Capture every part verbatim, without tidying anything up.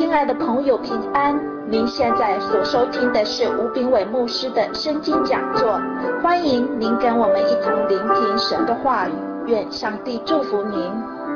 亲爱的朋友，平安！您现在所收听的是吴炳伟牧师的圣经讲座，欢迎您跟我们一同聆听神的话语，愿上帝祝福您。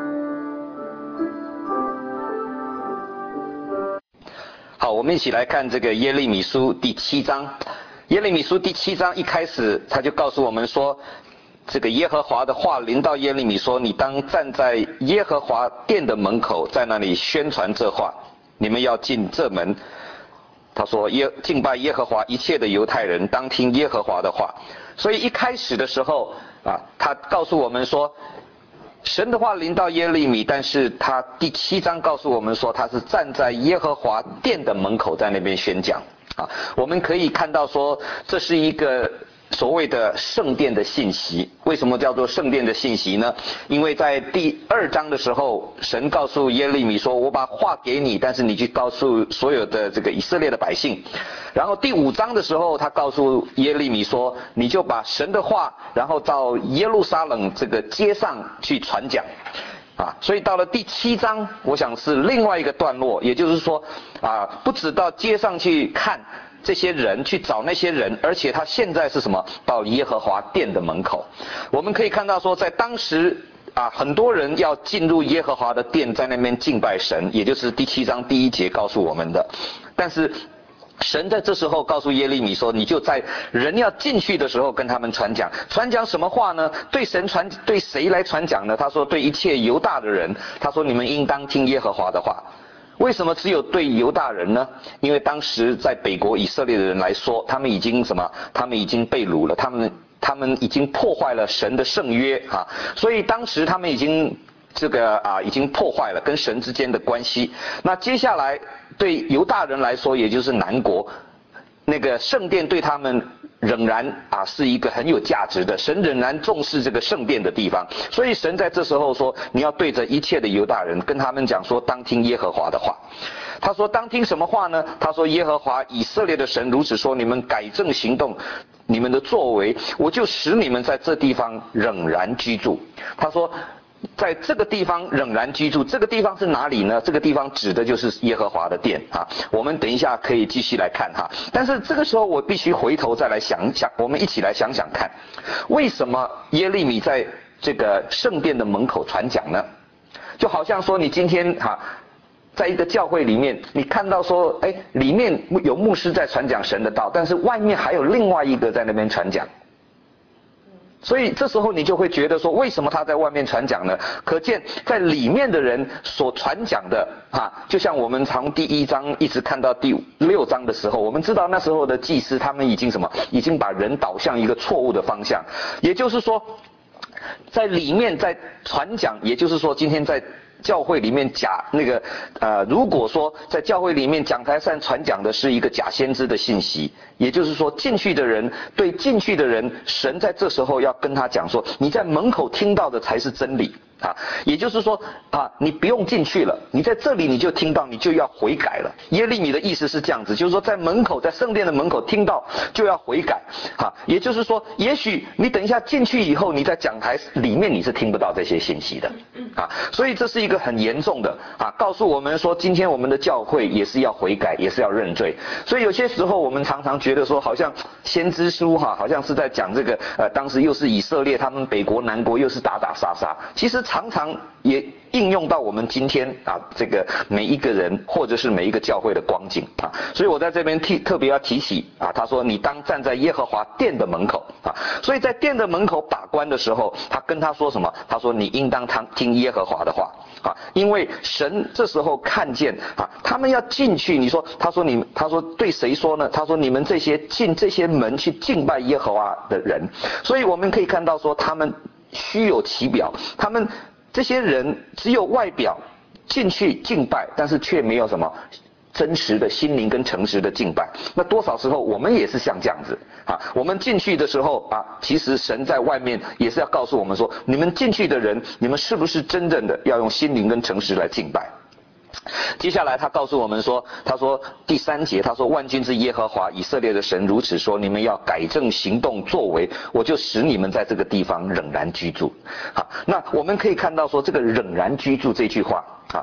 好，我们一起来看这个耶利米书第七章。耶利米书第七章一开始，他就告诉我们说，这个耶和华的话临到耶利米说，你当站在耶和华殿的门口，在那里宣传这话。你们要进这门，他说耶敬拜耶和华一切的犹太人当听耶和华的话。所以一开始的时候啊，他告诉我们说，神的话临到耶利米，但是他第七章告诉我们说，他是站在耶和华殿的门口，在那边宣讲啊。我们可以看到说，这是一个所谓的圣殿的信息。为什么叫做圣殿的信息呢？因为在第二章的时候，神告诉耶利米说，我把话给你，但是你去告诉所有的这个以色列的百姓。然后第五章的时候，他告诉耶利米说，你就把神的话，然后到耶路撒冷这个街上去传讲啊。所以到了第七章，我想是另外一个段落，也就是说啊，不止到街上去看这些人，去找那些人，而且他现在是什么？到耶和华殿的门口。我们可以看到说，在当时啊，很多人要进入耶和华的殿，在那边敬拜神，也就是第七章第一节告诉我们的。但是神在这时候告诉耶利米说，你就在人要进去的时候跟他们传讲。传讲什么话呢？对神传，对谁来传讲呢？他说对一切犹大的人，他说你们应当听耶和华的话。为什么只有对犹大人呢？因为当时在北国以色列的人来说，他们已经什么？他们已经被掳了，他们他们已经破坏了神的圣约啊，所以当时他们已经这个啊已经破坏了跟神之间的关系。那接下来对犹大人来说，也就是南国，那个圣殿对他们仍然啊是一个很有价值的，神仍然重视这个圣殿的地方。所以神在这时候说，你要对着一切的犹大人跟他们讲说，当听耶和华的话。他说当听什么话呢？他说耶和华以色列的神如此说，你们改正行动，你们的作为，我就使你们在这地方仍然居住。他说在这个地方仍然居住，这个地方是哪里呢？这个地方指的就是耶和华的殿啊。我们等一下可以继续来看哈。但是这个时候我必须回头再来想想，我们一起来想想看，为什么耶利米在这个圣殿的门口传讲呢？就好像说你今天哈，在一个教会里面，你看到说，哎，里面有牧师在传讲神的道，但是外面还有另外一个在那边传讲。所以这时候你就会觉得说，为什么他在外面传讲呢？可见在里面的人所传讲的啊，就像我们从第一章一直看到第六章的时候，我们知道那时候的祭司他们已经什么，已经把人导向一个错误的方向。也就是说，在里面在传讲，也就是说今天在教会里面假那个呃，如果说在教会里面讲台上传讲的是一个假先知的信息，也就是说进去的人对进去的人，神在这时候要跟他讲说，你在门口听到的才是真理啊，也就是说啊，你不用进去了，你在这里你就听到，你就要悔改了。耶利米的意思是这样子，就是说在门口，在圣殿的门口听到就要悔改啊，也就是说，也许你等一下进去以后，你在讲台里面你是听不到这些信息的啊，所以这是一个很严重的啊，告诉我们说，今天我们的教会也是要悔改，也是要认罪。所以有些时候我们常常觉得说，好像先知书哈，好像是在讲这个呃，当时又是以色列，他们北国南国又是打打杀杀，其实常常也应用到我们今天啊，这个每一个人或者是每一个教会的光景啊，所以我在这边提特别要提起啊，他说你当站在耶和华殿的门口啊，所以在殿的门口把关的时候，他跟他说什么？他说你应当听耶和华的话啊，因为神这时候看见啊，他们要进去，你说他说你他说对谁说呢？他说你们这些进这些门去敬拜耶和华的人，所以我们可以看到说他们虚有其表，他们这些人只有外表进去敬拜，但是却没有什么真实的心灵跟诚实的敬拜。那多少时候我们也是像这样子啊，我们进去的时候啊，其实神在外面也是要告诉我们说，你们进去的人，你们是不是真正的要用心灵跟诚实来敬拜？接下来他告诉我们说，他说第三节，他说万军之耶和华以色列的神如此说，你们要改正行动作为，我就使你们在这个地方仍然居住。好，那我们可以看到说，这个仍然居住这句话啊，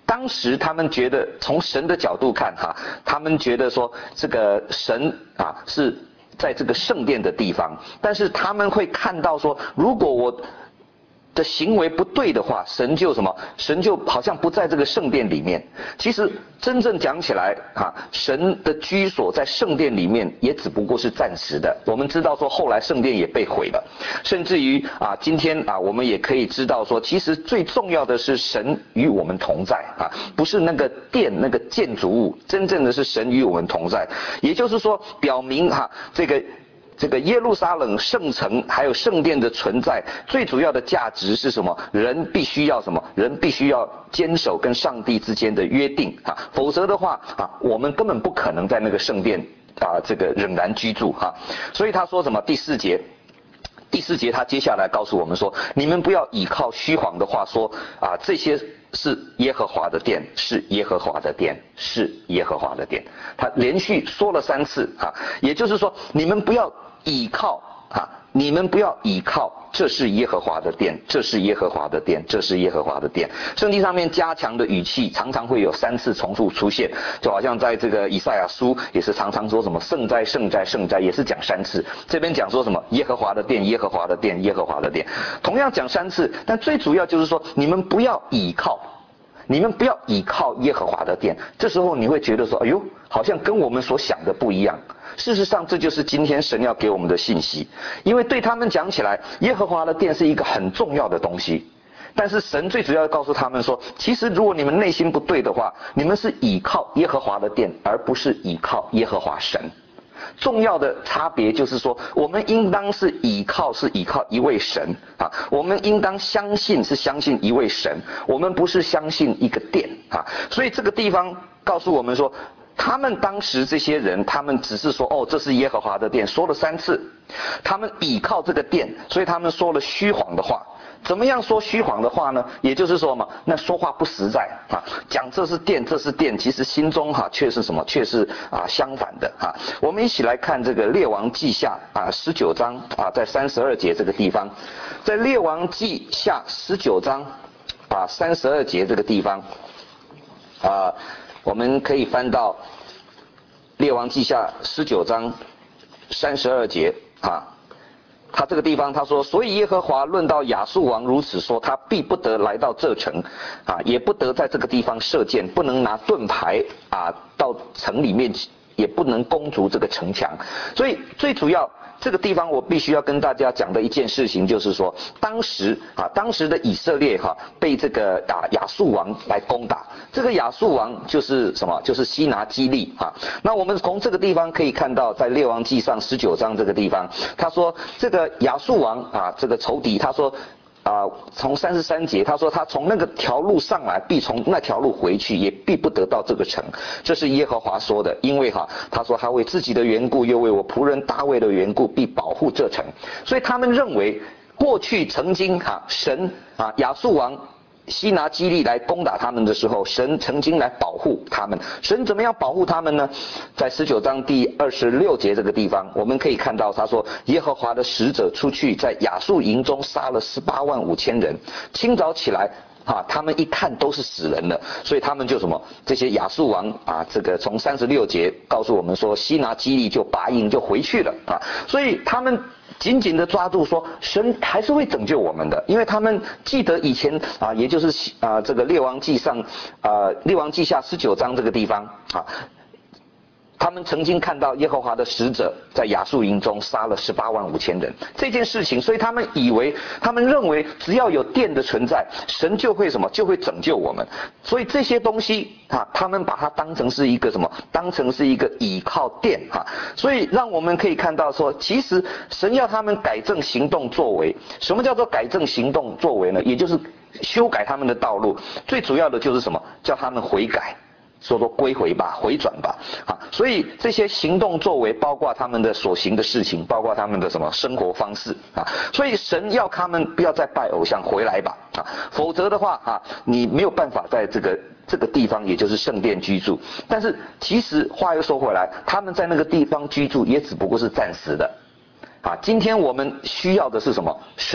当时他们觉得从神的角度看哈，他们觉得说这个神啊是在这个圣殿的地方，但是他们会看到说，如果我的行为不对的话，神就什么？神就好像不在这个圣殿里面。其实真正讲起来啊，神的居所在圣殿里面也只不过是暂时的。我们知道说后来圣殿也被毁了，甚至于啊，今天啊我们也可以知道说，其实最重要的是神与我们同在啊，不是那个殿那个建筑物，真正的是神与我们同在。也就是说，表明哈、啊、这个。这个耶路撒冷圣城还有圣殿的存在，最主要的价值是什么？人必须要什么？人必须要坚守跟上帝之间的约定啊，否则的话啊，我们根本不可能在那个圣殿啊这个仍然居住哈、啊。所以他说什么？第四节。第四节他接下来告诉我们说，你们不要倚靠虚谎的话说啊，这些是耶和华的殿，是耶和华的殿，是耶和华的殿。他连续说了三次啊，也就是说，你们不要倚靠啊，你们不要倚靠，这是耶和华的殿，这是耶和华的殿，这是耶和华的殿。圣经上面加强的语气常常会有三次重复出现，就好像在这个以赛亚书也是常常说什么圣哉圣哉圣哉，也是讲三次。这边讲说什么耶和华的殿，耶和华的殿，耶和华的殿，同样讲三次，但最主要就是说你们不要倚靠。你们不要倚靠耶和华的殿，这时候你会觉得说，哎呦，好像跟我们所想的不一样。事实上，这就是今天神要给我们的信息，因为对他们讲起来，耶和华的殿是一个很重要的东西。但是神最主要告诉他们说，其实如果你们内心不对的话，你们是倚靠耶和华的殿，而不是倚靠耶和华神。重要的差别就是说，我们应当是倚靠是倚靠一位神啊，我们应当相信是相信一位神，我们不是相信一个殿啊。所以这个地方告诉我们说，他们当时这些人，他们只是说哦，这是耶和华的殿，说了三次，他们倚靠这个殿，所以他们说了虚谎的话。怎么样说虚谎的话呢？也就是说嘛，那说话不实在啊，讲这是殿，这是殿，其实心中哈、啊、却是什么？却是啊相反的啊。我们一起来看这个列王记下啊十九章啊，在三十二节这个地方，在列王记下十九章啊三十二节这个地方啊，我们可以翻到列王记下十九章三十二节啊。他这个地方他说，所以耶和华论到亚述王如此说，他必不得来到这城啊，也不得在这个地方射箭，不能拿盾牌啊到城里面，也不能攻逐这个城墙。所以最主要这个地方我必须要跟大家讲的一件事情就是说，当时啊当时的以色列哈、啊、被这个啊亚述王来攻打，这个亚述王就是什么？就是西拿基立啊。那我们从这个地方可以看到，在列王记上十九章这个地方，他说这个亚述王啊这个仇敌，他说啊，从三十三节他说他从那个条路上来，必从那条路回去，也必不得到这个城。这是耶和华说的，因为哈他说他为自己的缘故，又为我仆人大卫的缘故，必保护这城。所以他们认为过去曾经哈神啊亚述王西拿基立来攻打他们的时候，神曾经来保护他们。神怎么样保护他们呢？在十九章第二十六节这个地方，我们可以看到他说，耶和华的使者出去，在亚述营中杀了十八万五千人。清早起来啊，他们一看都是死人了，所以他们就什么？这些亚述王啊，这个从三十六节告诉我们说，西拿基立就拔营就回去了啊，所以他们紧紧的抓住说，神还是会拯救我们的，因为他们记得以前啊，也就是啊这个列王记上啊列王记下十九章这个地方啊。他们曾经看到耶和华的使者在亚述营中杀了十八万五千人这件事情，所以他们以为，他们认为只要有殿的存在，神就会什么，就会拯救我们。所以这些东西啊，他们把它当成是一个什么，当成是一个倚靠殿啊。所以让我们可以看到说，其实神要他们改正行动作为。什么叫做改正行动作为呢？也就是修改他们的道路。最主要的就是什么？叫他们悔改。说说归回吧，回转吧，啊，所以这些行动作为，包括他们的所行的事情，包括他们的什么生活方式啊，所以神要他们不要再拜偶像，回来吧，啊，否则的话啊，你没有办法在这个这个地方，也就是圣殿居住。但是其实话又说回来，他们在那个地方居住，也只不过是暂时的。啊，今天我们需要的是什么？神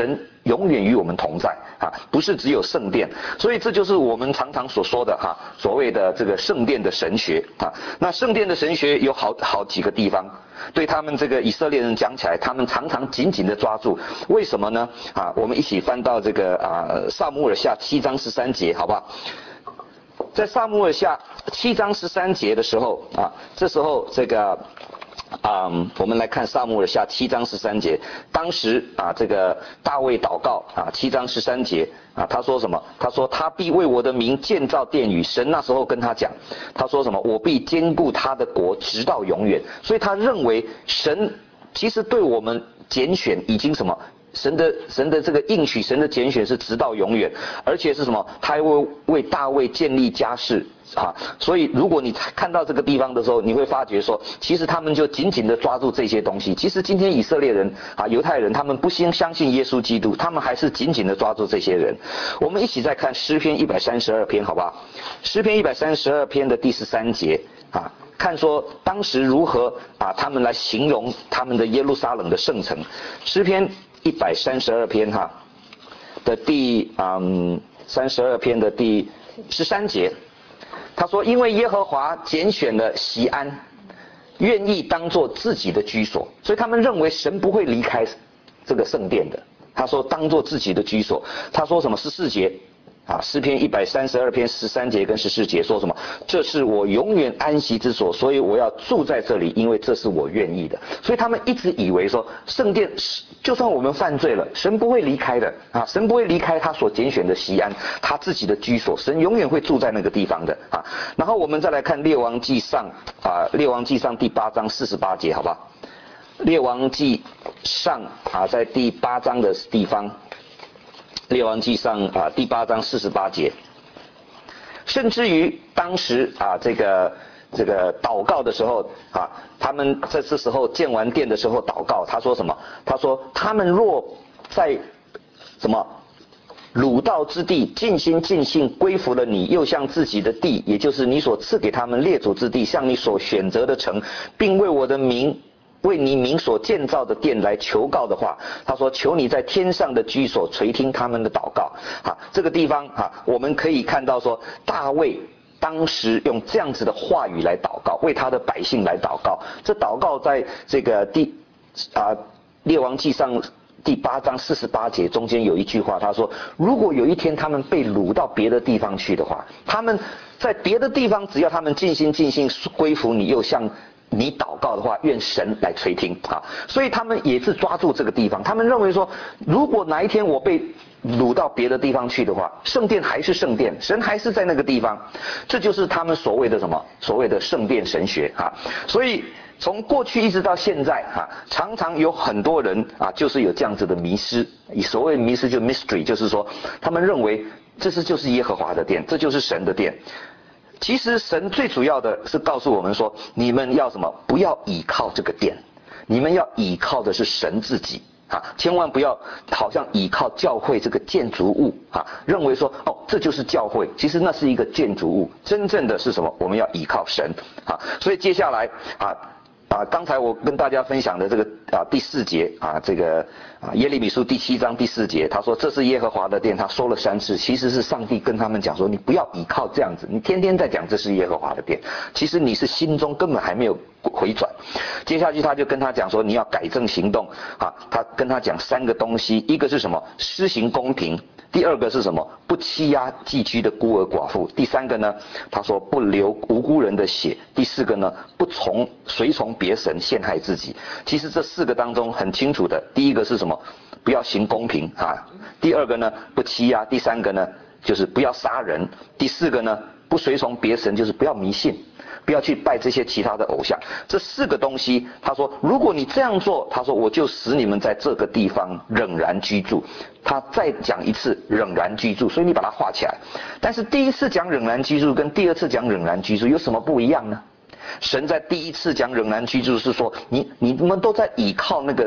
永远与我们同在啊，不是只有圣殿。所以这就是我们常常所说的哈、啊，所谓的这个圣殿的神学啊。那圣殿的神学有好好几个地方，对他们这个以色列人讲起来，他们常常紧紧的抓住。为什么呢？啊，我们一起翻到这个啊撒母耳下七章十三节，好不好？在撒母耳下七章十三节的时候啊，这时候这个。啊、嗯，我们来看撒母耳下七章十三节，当时啊，这个大卫祷告啊，七章十三节啊，他说什么？他说他必为我的名建造殿宇。神那时候跟他讲，他说什么？我必坚固他的国直到永远。所以他认为神其实对我们拣选已经什么？神的神的这个应许，神的拣选是直到永远，而且是什么？他还会为大卫建立家室啊！所以如果你看到这个地方的时候，你会发觉说，其实他们就紧紧的抓住这些东西。其实今天以色列人啊，犹太人，他们不相相信耶稣基督，他们还是紧紧的抓住这些人。我们一起再看诗篇一百三十二篇，好不好？诗篇一百三十二篇的第十三节啊。看说当时如何啊，他们来形容他们的耶路撒冷的圣城。诗篇一百三十二篇哈的第嗯三十二篇的第十三节，他说因为耶和华拣选了锡安，愿意当作自己的居所，所以他们认为神不会离开这个圣殿的。他说当作自己的居所。他说什么？十四节。啊，诗篇一百三十二篇十三节跟十四节说什么？这是我永远安息之所，所以我要住在这里，因为这是我愿意的。所以他们一直以为说，圣殿就算我们犯罪了，神不会离开的啊，神不会离开他所拣选的锡安，他自己的居所，神永远会住在那个地方的啊。然后我们再来看列王纪上啊，列王纪上第八章四十八节，好吧？列王纪上啊，在第八章的地方。列王纪上啊第八章四十八节，甚至于当时啊这个这个祷告的时候啊，他们在这时候建完殿的时候祷告，他说什么？他说他们若在什么鲁道之地尽心尽性归服了你，又向自己的地，也就是你所赐给他们列祖之地，向你所选择的城，并为我的名。为你名所建造的殿来求告的话，他说求你在天上的居所垂听他们的祷告啊。这个地方啊，我们可以看到说大卫当时用这样子的话语来祷告，为他的百姓来祷告。这祷告在这个第啊列王纪上第八章四十八节中间有一句话，他说如果有一天他们被掳到别的地方去的话，他们在别的地方只要他们尽心尽性归服你，又向你祷告的话，愿神来垂听啊！所以他们也是抓住这个地方，他们认为说，如果哪一天我被掳到别的地方去的话，圣殿还是圣殿，神还是在那个地方，这就是他们所谓的什么？所谓的圣殿神学啊！所以从过去一直到现在啊，常常有很多人啊，就是有这样子的迷失。以所谓迷失就 mystery， 就是说他们认为这是就是耶和华的殿，这就是神的殿。其实神最主要的是告诉我们说，你们要什么？不要倚靠这个殿，你们要倚靠的是神自己啊！千万不要好像倚靠教会这个建筑物啊，认为说哦这就是教会，其实那是一个建筑物，真正的是什么？我们要倚靠神啊！所以接下来啊。啊，刚才我跟大家分享的这个啊第四节啊，这个啊耶利米书第七章第四节，他说这是耶和华的殿，他说了三次，其实是上帝跟他们讲说，你不要倚靠这样子，你天天在讲这是耶和华的殿，其实你是心中根本还没有回转。接下去他就跟他讲说，你要改正行动啊，他跟他讲三个东西，一个是什么？施行公平。第二个是什么？不欺压寄居的孤儿寡妇。第三个呢？他说不流无辜人的血。第四个呢？不从随从别神陷害自己。其实这四个当中很清楚的，第一个是什么？不要行公平啊。第二个呢？不欺压。第三个呢？就是不要杀人。第四个呢？不随从别神，就是不要迷信。不要去拜这些其他的偶像。这四个东西，他说，如果你这样做，他说我就使你们在这个地方仍然居住。他再讲一次仍然居住，所以你把它画起来。但是第一次讲仍然居住跟第二次讲仍然居住有什么不一样呢？神在第一次讲仍然居住是说，你你们都在倚靠那个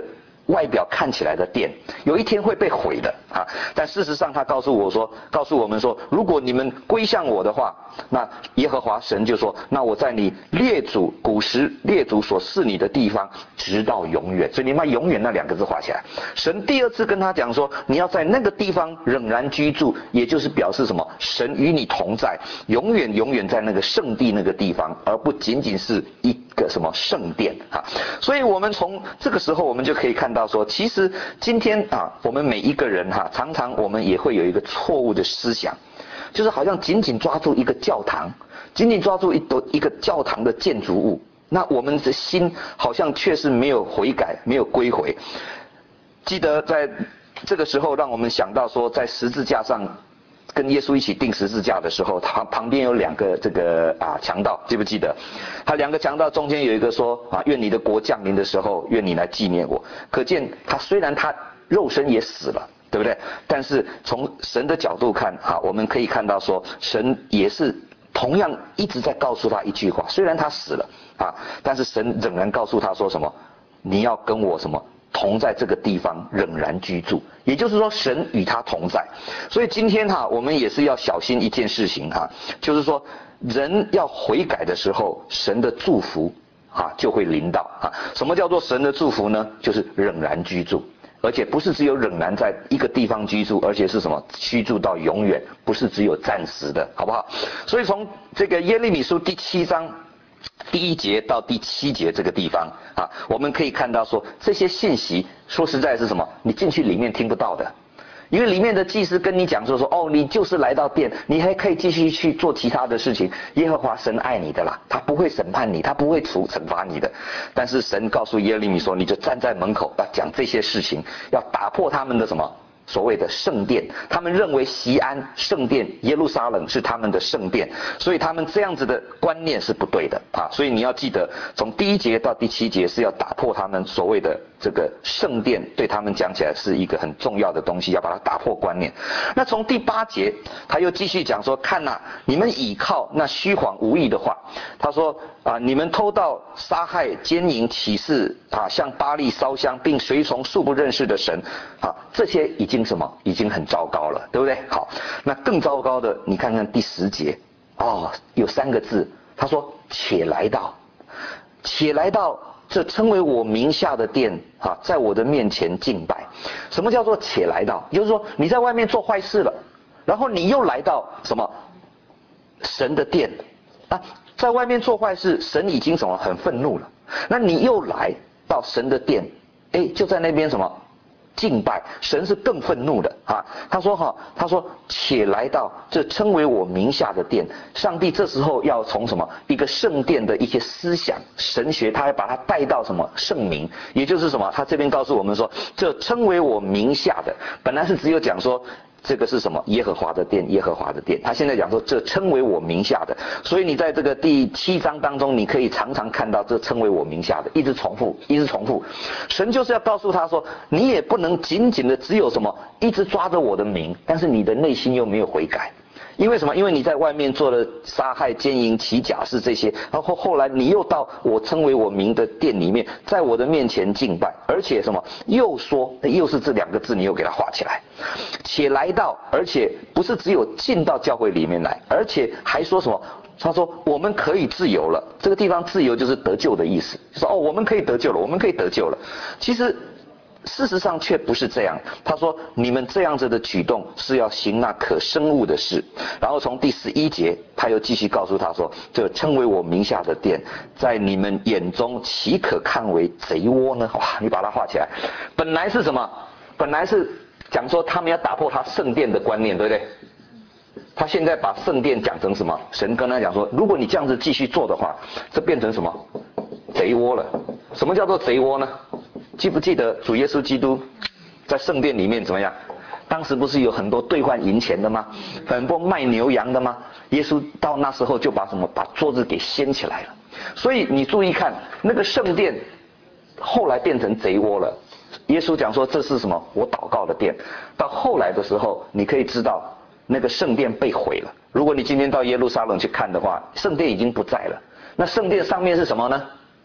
外表看起来的殿，有一天会被毁的啊！但事实上，他告诉我说，告诉我们说，如果你们归向我的话，那耶和华神就说，那我在你列祖古时列祖所赐你的地方，直到永远。所以你把永远那两个字画起来。神第二次跟他讲说，你要在那个地方仍然居住，也就是表示什么？神与你同在，永远永远在那个圣地那个地方，而不仅仅是一个什么圣殿啊！所以我们从这个时候，我们就可以看到说，其实今天啊，我们每一个人哈、啊，常常我们也会有一个错误的思想，就是好像紧紧抓住一个教堂，紧紧抓住一朵一个教堂的建筑物，那我们的心好像却是没有悔改，没有归回。记得在这个时候，让我们想到说，在十字架上跟耶稣一起钉十字架的时候，他旁边有两个这个啊强盗，记不记得？他两个强盗中间有一个说啊，愿你的国降临的时候，愿你来纪念我。可见他虽然他肉身也死了，对不对？但是从神的角度看啊，我们可以看到说，神也是同样一直在告诉他一句话，虽然他死了啊，但是神仍然告诉他说什么？你要跟我什么？同在这个地方仍然居住，也就是说神与他同在。所以今天哈、啊，我们也是要小心一件事情哈、啊，就是说人要悔改的时候，神的祝福啊就会临到啊。什么叫做神的祝福呢？就是仍然居住，而且不是只有仍然在一个地方居住，而且是什么居住到永远，不是只有暂时的，好不好？所以从这个耶利米书第七章第一节到第七节这个地方啊，我们可以看到说，这些信息说实在是什么？你进去里面听不到的，因为里面的祭司跟你讲说说哦，你就是来到殿，你还可以继续去做其他的事情。耶和华神爱你的啦，他不会审判你，他不会处惩罚你的。但是神告诉耶利米说，你就站在门口要讲这些事情，要打破他们的什么？所谓的圣殿，他们认为锡安圣殿耶路撒冷是他们的圣殿，所以他们这样子的观念是不对的啊！所以你要记得，从第一节到第七节是要打破他们所谓的这个圣殿，对他们讲起来是一个很重要的东西，要把它打破观念。那从第八节他又继续讲说，看呐、啊，你们倚靠那虚谎无益的话，他说啊，你们偷盗、杀害、奸淫、起誓啊，向巴力烧香，并随从素不认识的神啊，这些已经什么？已经很糟糕了，对不对？好，那更糟糕的，你看看第十节，哦，有三个字，他说且来到，且来到这称为我名下的殿啊，在我的面前敬拜。什么叫做且来到？也就是说你在外面做坏事了，然后你又来到什么神的殿啊，在外面做坏事，神已经什么很愤怒了，那你又来到神的殿，哎，就在那边什么敬拜，神是更愤怒的啊！他说哈，他说且来到这称为我名下的殿，上帝这时候要从什么一个圣殿的一些思想神学，他要把它带到什么圣名，也就是什么？他这边告诉我们说，这称为我名下的，本来是只有讲说这个是什么耶和华的殿，耶和华的殿。他现在讲说这称为我名下的，所以你在这个第七章当中，你可以常常看到这称为我名下的，一直重复，一直重复。神就是要告诉他说，你也不能仅仅的只有什么一直抓着我的名，但是你的内心又没有悔改。因为什么？因为你在外面做了杀害、奸淫、起假誓这些，然后后来你又到我称为我名的殿里面，在我的面前敬拜，而且什么？又说，又是这两个字，你又给它画起来，且来到，而且不是只有进到教会里面来，而且还说什么？他说我们可以自由了。这个地方自由就是得救的意思，说哦，我们可以得救了，我们可以得救了。其实事实上却不是这样。他说你们这样子的举动是要行那可憎恶的事。然后从第十一节他又继续告诉他说，这称为我名下的殿，在你们眼中岂可看为贼窝呢？哇，你把它画起来。本来是什么？本来是讲说他们要打破他圣殿的观念，对不对？他现在把圣殿讲成什么？神跟他讲说，如果你这样子继续做的话，这变成什么？贼窝了。什么叫做贼窝呢？记不记得主耶稣基督在圣殿里面怎么样？当时不是有很多兑换银钱的吗？很多卖牛羊的吗？耶稣到那时候就把什么把桌子给掀起来了。所以你注意看，那个圣殿后来变成贼窝了。耶稣讲说这是什么？我祷告的殿。到后来的时候，你可以知道那个圣殿被毁了。如果你今天到耶路撒冷去看的话，圣殿已经不在了。那圣殿上面是什么呢？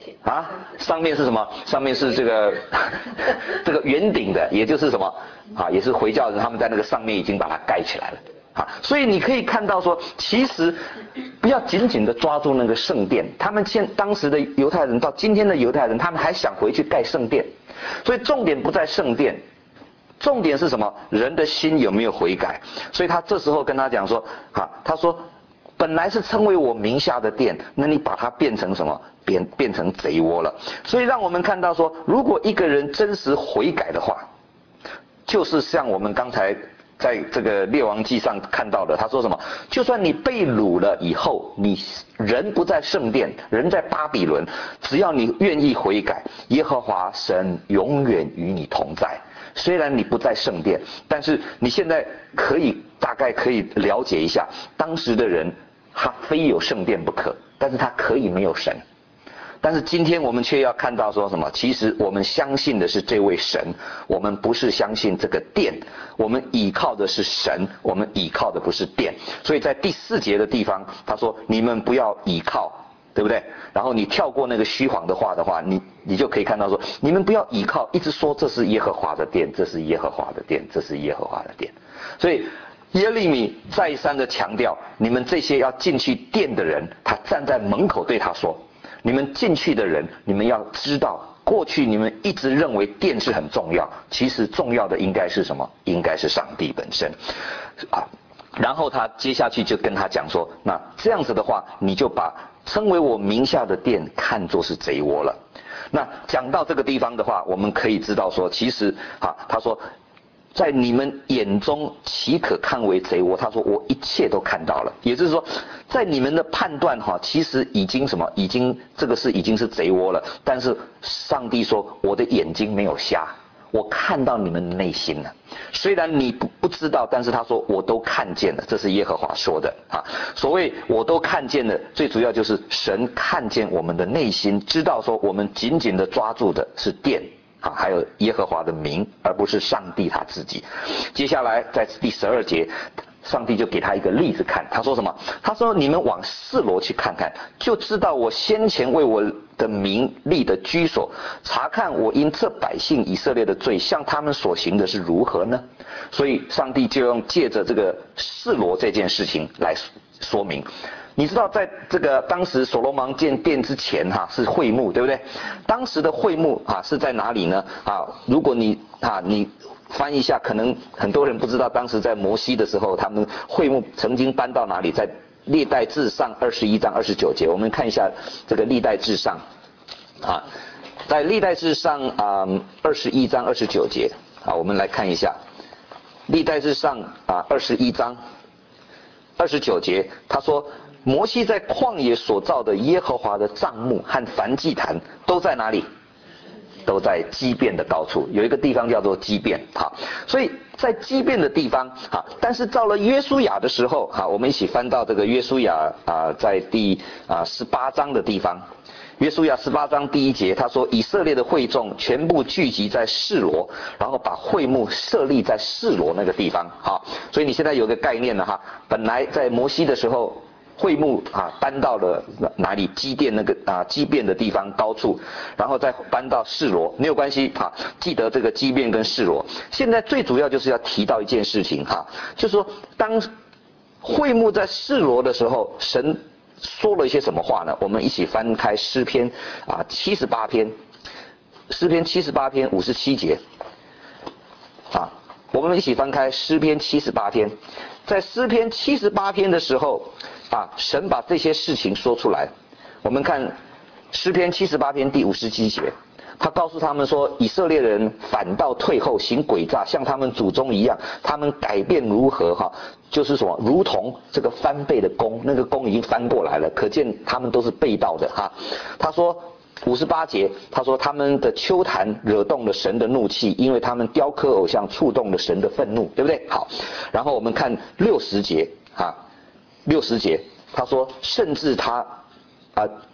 啊，上面是什么？上面是这个这个圆顶的，也就是什么啊？也是回教人他们在那个上面已经把它盖起来了啊。所以你可以看到说，其实不要紧紧的抓住那个圣殿。他们现当时的犹太人到今天的犹太人，他们还想回去盖圣殿。所以重点不在圣殿，重点是什么？人的心有没有悔改？所以他这时候跟他讲说，啊，他说。本来是称为我名下的殿，那你把它变成什么？变变成贼窝了。所以让我们看到说，如果一个人真实悔改的话，就是像我们刚才在这个列王记上看到的，他说什么？就算你被掳了以后，你人不在圣殿，人在巴比伦，只要你愿意悔改，耶和华神永远与你同在。虽然你不在圣殿，但是你现在可以大概可以了解一下，当时的人他非有圣殿不可，但是他可以没有神。但是今天我们却要看到说什么？其实我们相信的是这位神，我们不是相信这个殿，我们倚靠的是神，我们倚靠的不是殿。所以在第四节的地方，他说你们不要倚靠，对不对？然后你跳过那个虚谎的话的话，你你就可以看到说，你们不要倚靠，一直说这是耶和华的殿，这是耶和华的殿，这是耶和华的殿。所以耶利米再三的强调，你们这些要进去殿的人，他站在门口对他说，你们进去的人，你们要知道，过去你们一直认为殿是很重要，其实重要的应该是什么？应该是上帝本身啊。然后他接下去就跟他讲说，那这样子的话，你就把称为我名下的殿看作是贼窝了。那讲到这个地方的话，我们可以知道说，其实啊，他说在你们眼中岂可看为贼窝？他说我一切都看到了，也就是说在你们的判断哈，其实已经什么，已经这个是已经是贼窝了。但是上帝说我的眼睛没有瞎，我看到你们的内心了。虽然你不不知道，但是他说我都看见了，这是耶和华说的啊。所谓我都看见了，最主要就是神看见我们的内心，知道说我们紧紧的抓住的是殿啊，还有耶和华的名，而不是上帝他自己。接下来在第十二节，上帝就给他一个例子看，他说什么？他说你们往示罗去看看，就知道我先前为我的名立的居所，查看我因这百姓以色列的罪，向他们所行的是如何呢？所以上帝就用借着这个示罗这件事情来说明。你知道在这个当时所罗门建殿之前哈、啊、是会幕，对不对？当时的会幕啊是在哪里呢？啊，如果你啊你翻译一下，可能很多人不知道，当时在摩西的时候，他们会幕曾经搬到哪里？在历代志上二十一章二十九节，我们看一下这个历代志上啊，在历代志上啊二十一章二十九节啊，我们来看一下历代志上啊二十一章二十九节，他说摩西在旷野所造的耶和华的帐幕和燔祭坛都在哪里？都在基遍的高处，有一个地方叫做基遍，好，所以在基遍的地方，好，但是到了约书亚的时候，好，我们一起翻到这个约书亚啊，在第啊十八章的地方，约书亚十八章第一节，他说以色列的会众全部聚集在示罗，然后把会幕设立在示罗那个地方，好，所以你现在有个概念了哈，本来在摩西的时候。会幕啊搬到了哪里？基甸那个啊基遍的地方高处，然后再搬到示罗，没有关系啊，记得这个基遍跟示罗。现在最主要就是要提到一件事情哈，就是说当会幕在示罗的时候，神说了一些什么话呢？我们一起翻开诗篇啊七十八篇，诗篇七十八篇五十七节啊，我们一起翻开诗篇七十八篇，在诗篇七十八篇的时候。啊，神把这些事情说出来。我们看诗篇七十八篇第五十七节，他告诉他们说，以色列人反倒退后，行诡诈，像他们祖宗一样。他们改变如何哈？就是什么，如同这个翻倍的弓，那个弓已经翻过来了，可见他们都是背道的哈。他说五十八节，他说他们的丘坛惹动了神的怒气，因为他们雕刻偶像触动了神的愤怒，对不对？好，然后我们看六十节啊。六十节，他说，甚至他啊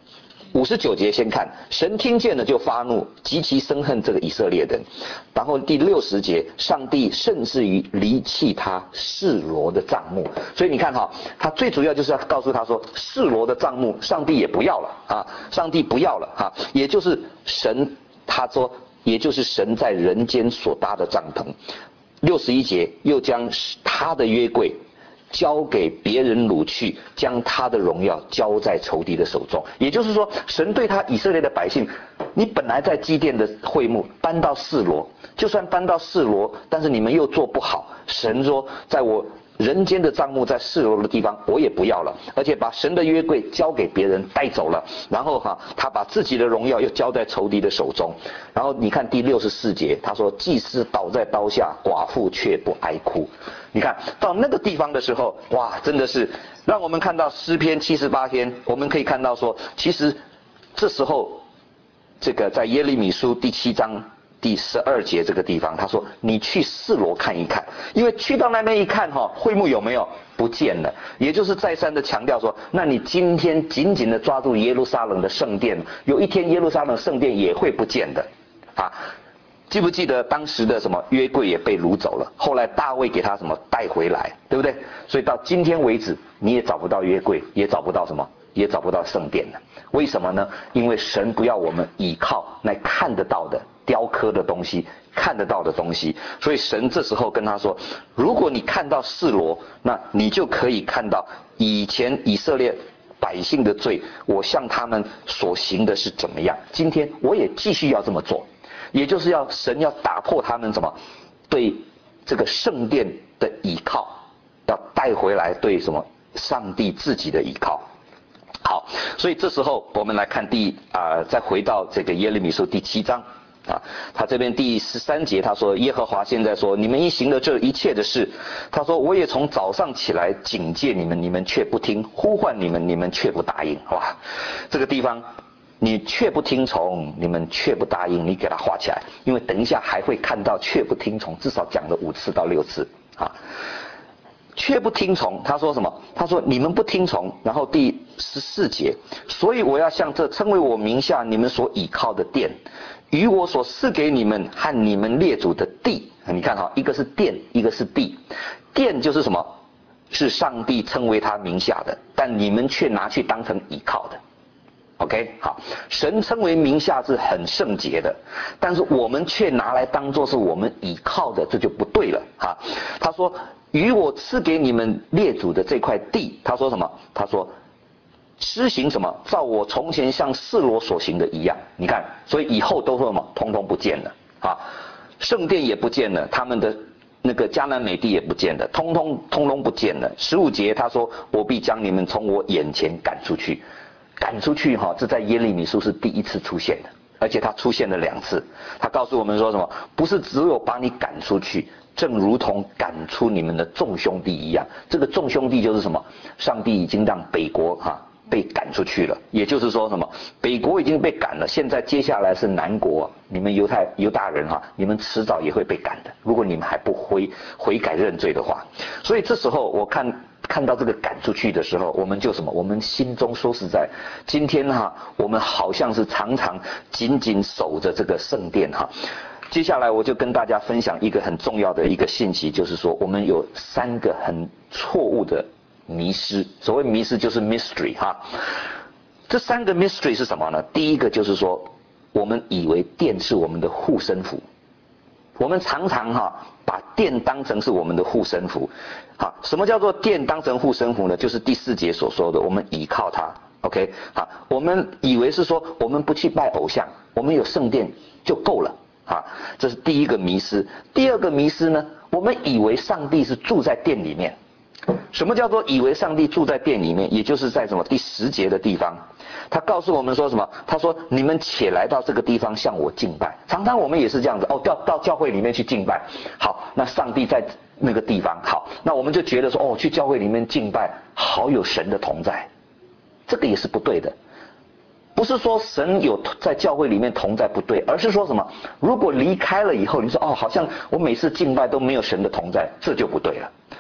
五十九节先看，神听见了就发怒，极其生恨这个以色列人。然后第六十节，上帝甚至于离弃他示罗的帐幕。所以你看哈，他最主要就是要告诉他说，示罗的帐幕上帝也不要了啊，上帝不要了哈，也就是神他说，也就是神在人间所搭的帐篷。六十一节又将他的约柜交给别人掳去，将他的荣耀交在仇敌的手中。也就是说，神对他以色列的百姓，你本来在基甸的会幕搬到示罗，就算搬到示罗，但是你们又做不好，神说在我人间的帐幕在示罗的地方我也不要了，而且把神的约柜交给别人带走了，然后哈、啊，他把自己的荣耀又交在仇敌的手中。然后你看第六十四节，他说祭司倒在刀下，寡妇却不哀哭。你看到那个地方的时候，哇，真的是让我们看到诗篇七十八篇，我们可以看到说，其实这时候这个在耶利米书第七章第十二节这个地方，他说你去示罗看一看，因为去到那边一看哈，会幕有没有不见了，也就是再三的强调说，那你今天紧紧的抓住耶路撒冷的圣殿，有一天耶路撒冷圣殿也会不见的啊。记不记得当时的什么约柜也被掳走了，后来大卫给他什么带回来，对不对？所以到今天为止你也找不到约柜，也找不到什么，也找不到圣殿了。为什么呢？因为神不要我们依靠那看得到的雕刻的东西，看得到的东西，所以神这时候跟他说，如果你看到示罗，那你就可以看到以前以色列百姓的罪，我向他们所行的是怎么样，今天我也继续要这么做，也就是要神要打破他们什么对这个圣殿的依靠，要带回来对什么上帝自己的依靠。好，所以这时候我们来看第啊、呃，再回到这个耶利米书第七章啊，他这边第十三节他说，耶和华现在说，你们一行了这一切的事，他说我也从早上起来警戒你们，你们却不听，呼唤你们，你们却不答应。哇，这个地方你却不听从，你们却不答应，你给它画起来，因为等一下还会看到却不听从，至少讲了五次到六次啊。却不听从，他说什么？他说你们不听从，然后第十四节，所以我要向这称为我名下你们所倚靠的殿，与我所赐给你们和你们列祖的地，你看哈，一个是殿，一个是地。殿就是什么？是上帝称为他名下的，但你们却拿去当成倚靠的。OK， 好，神称为名下是很圣洁的，但是我们却拿来当作是我们倚靠的，这就不对了啊。他说与我赐给你们列祖的这块地，他说什么？他说施行什么？照我从前向示罗所行的一样。你看，所以以后都说什么？通通不见了啊，圣殿也不见了，他们的那个迦南美地也不见了，通通通通不见了。十五节他说，我必将你们从我眼前赶出去。赶出去哈，这在耶利米书是第一次出现的，而且它出现了两次。他告诉我们说什么？不是只有把你赶出去，正如同赶出你们的众兄弟一样。这个众兄弟就是什么？上帝已经让北国哈被赶出去了，也就是说什么？北国已经被赶了，现在接下来是南国，你们犹太犹大人哈，你们迟早也会被赶的。如果你们还不悔悔改认罪的话，所以这时候我看。看到这个赶出去的时候，我们就什么？我们心中说实在，今天哈，我们好像是常常紧紧守着这个圣殿哈。接下来我就跟大家分享一个很重要的一个信息，就是说我们有三个很错误的迷失。所谓迷失就是 mystery 哈。这三个 mystery 是什么呢？第一个就是说，我们以为殿是我们的护身符。我们常常哈把殿当成是我们的护身符，好，什么叫做殿当成护身符呢？就是第四节所说的，我们依靠它 ，OK， 好，我们以为是说我们不去拜偶像，我们有圣殿就够了，啊，这是第一个迷失。第二个迷失呢，我们以为上帝是住在殿里面。什么叫做以为上帝住在殿里面？也就是在什么第十节的地方，他告诉我们说什么？他说你们且来到这个地方向我敬拜。常常我们也是这样子哦，到到教会里面去敬拜。好，那上帝在那个地方，好，那我们就觉得说哦，去教会里面敬拜，好有神的同在，这个也是不对的。不是说神有在教会里面同在不对，而是说什么？如果离开了以后，你说哦，好像我每次敬拜都没有神的同在，这就不对了。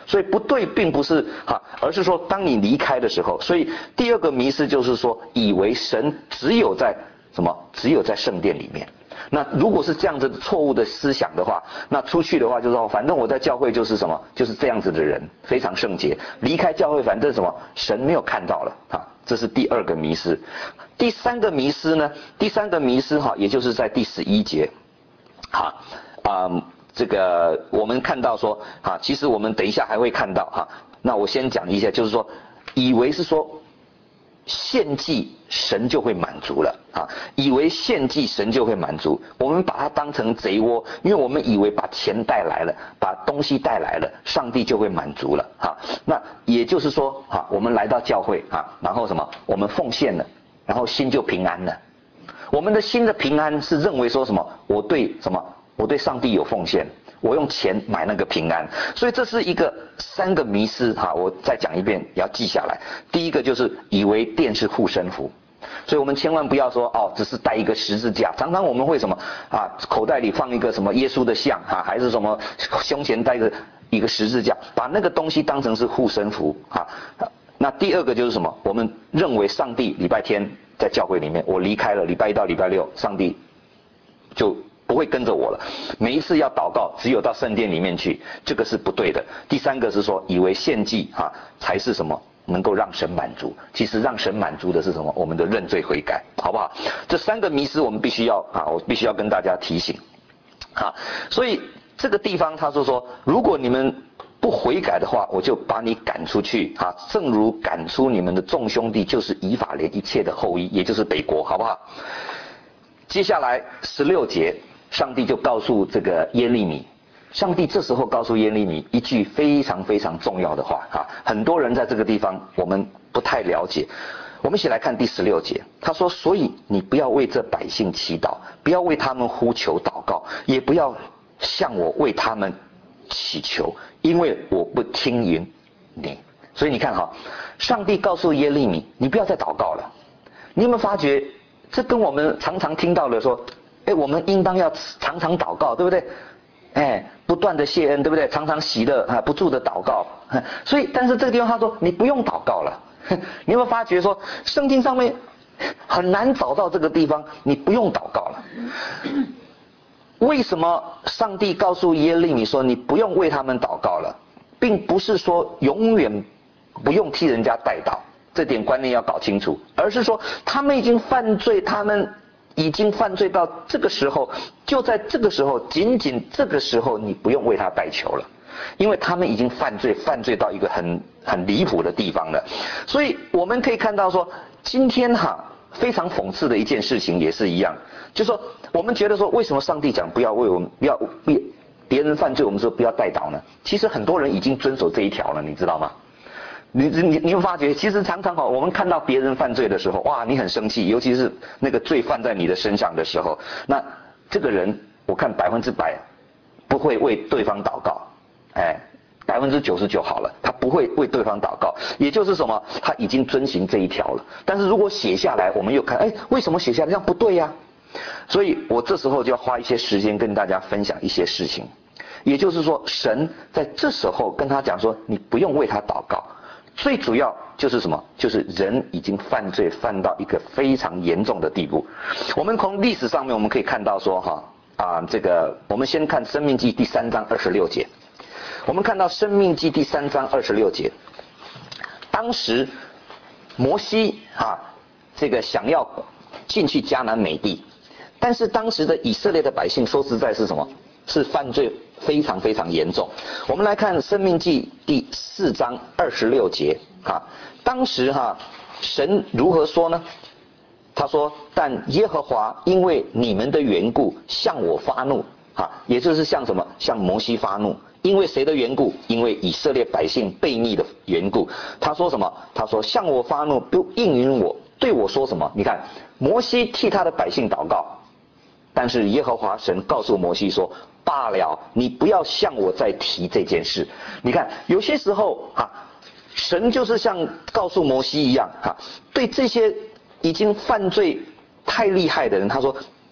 所以不对并不是哈，而是说当你离开的时候，所以第二个迷思就是说，以为神只有在什么，只有在圣殿里面。那如果是这样子错误的思想的话，那出去的话就是说，反正我在教会就是什么，就是这样子的人，非常圣洁。离开教会，反正什么，神没有看到了啊，这是第二个迷思。第三个迷思呢？第三个迷思哈，也就是在第十一节，哈啊、嗯，这个我们看到说啊，其实我们等一下还会看到哈。那我先讲一下，就是说，以为是说。献祭神就会满足了啊！以为献祭神就会满足，我们把它当成贼窝，因为我们以为把钱带来了，把东西带来了，上帝就会满足了啊！那也就是说啊，我们来到教会啊，然后什么，我们奉献了，然后心就平安了。我们的心的平安是认为说什么？我对什么？我对上帝有奉献。我用钱买那个平安，所以这是一个三个迷思哈，我再讲一遍，也要记下来。第一个就是以为殿是护身符，所以我们千万不要说哦，只是带一个十字架。常常我们会什么啊，口袋里放一个什么耶稣的像啊，还是什么胸前带个一个十字架，把那个东西当成是护身符啊。那第二个就是什么？我们认为上帝礼拜天在教会里面，我离开了礼拜一到礼拜六，上帝就不会跟着我了。每一次要祷告，只有到圣殿里面去，这个是不对的。第三个是说，以为献祭啊才是什么能够让神满足，其实让神满足的是什么？我们的认罪悔改，好不好？这三个迷思我们必须要啊，我必须要跟大家提醒啊。所以这个地方他说说，如果你们不悔改的话，我就把你赶出去啊，正如赶出你们的众兄弟，就是以法莲一切的后裔，也就是北国，好不好？接下来十六节。上帝就告诉这个耶利米，上帝这时候告诉耶利米一句非常非常重要的话啊，很多人在这个地方我们不太了解。我们一起来看第十六节，他说：所以你不要为这百姓祈祷，不要为他们呼求祷告，也不要向我为他们祈求，因为我不听允你。所以你看哈，上帝告诉耶利米，你不要再祷告了。你有没有发觉，这跟我们常常听到的说，哎，我们应当要常常祷告，对不对？哎，不断的谢恩，对不对？常常喜乐啊，不住的祷告。所以，但是这个地方他说，你不用祷告了。你有没有发觉说，圣经上面很难找到这个地方，你不用祷告了。为什么上帝告诉耶利米说，你不用为他们祷告了，并不是说永远不用替人家代祷，这点观念要搞清楚，而是说他们已经犯罪，他们已经犯罪到这个时候，就在这个时候，仅仅这个时候，你不用为他代求了，因为他们已经犯罪，犯罪到一个很很离谱的地方了。所以我们可以看到说，今天哈非常讽刺的一件事情也是一样，就是说我们觉得说，为什么上帝讲不要为我们不要为别人犯罪，我们说不要代祷呢？其实很多人已经遵守这一条了，你知道吗？你你你会发觉，其实常常哈，我们看到别人犯罪的时候，哇，你很生气，尤其是那个罪犯在你的身上的时候，那这个人我看百分之百不会为对方祷告，哎，百分之九十九好了，他不会为对方祷告，也就是什么，他已经遵行这一条了。但是如果写下来，我们又看，哎，为什么写下来这样不对呀？所以我这时候就要花一些时间跟大家分享一些事情，也就是说，神在这时候跟他讲说，你不用为他祷告。最主要就是什么？就是人已经犯罪犯到一个非常严重的地步。我们从历史上面我们可以看到说哈啊，这个我们先看《申命记》第三章二十六节。我们看到《申命记》第三章二十六节，当时摩西啊这个想要进去迦南美地，但是当时的以色列的百姓说实在是什么？是犯罪非常非常严重。我们来看《申命记》第四章二十六节啊，当时哈、啊、神如何说呢？他说：但耶和华因为你们的缘故向我发怒啊，也就是向什么？向摩西发怒。因为谁的缘故？因为以色列百姓悖逆的缘故。他说什么？他说向我发怒，不应允我，对我说什么？你看，摩西替他的百姓祷告，但是耶和华神告诉摩西说，罢了，你不要向我再提这件事。你看，有些时候啊，神就是像告诉摩西一样啊，对这些已经犯罪太厉害的人，他说，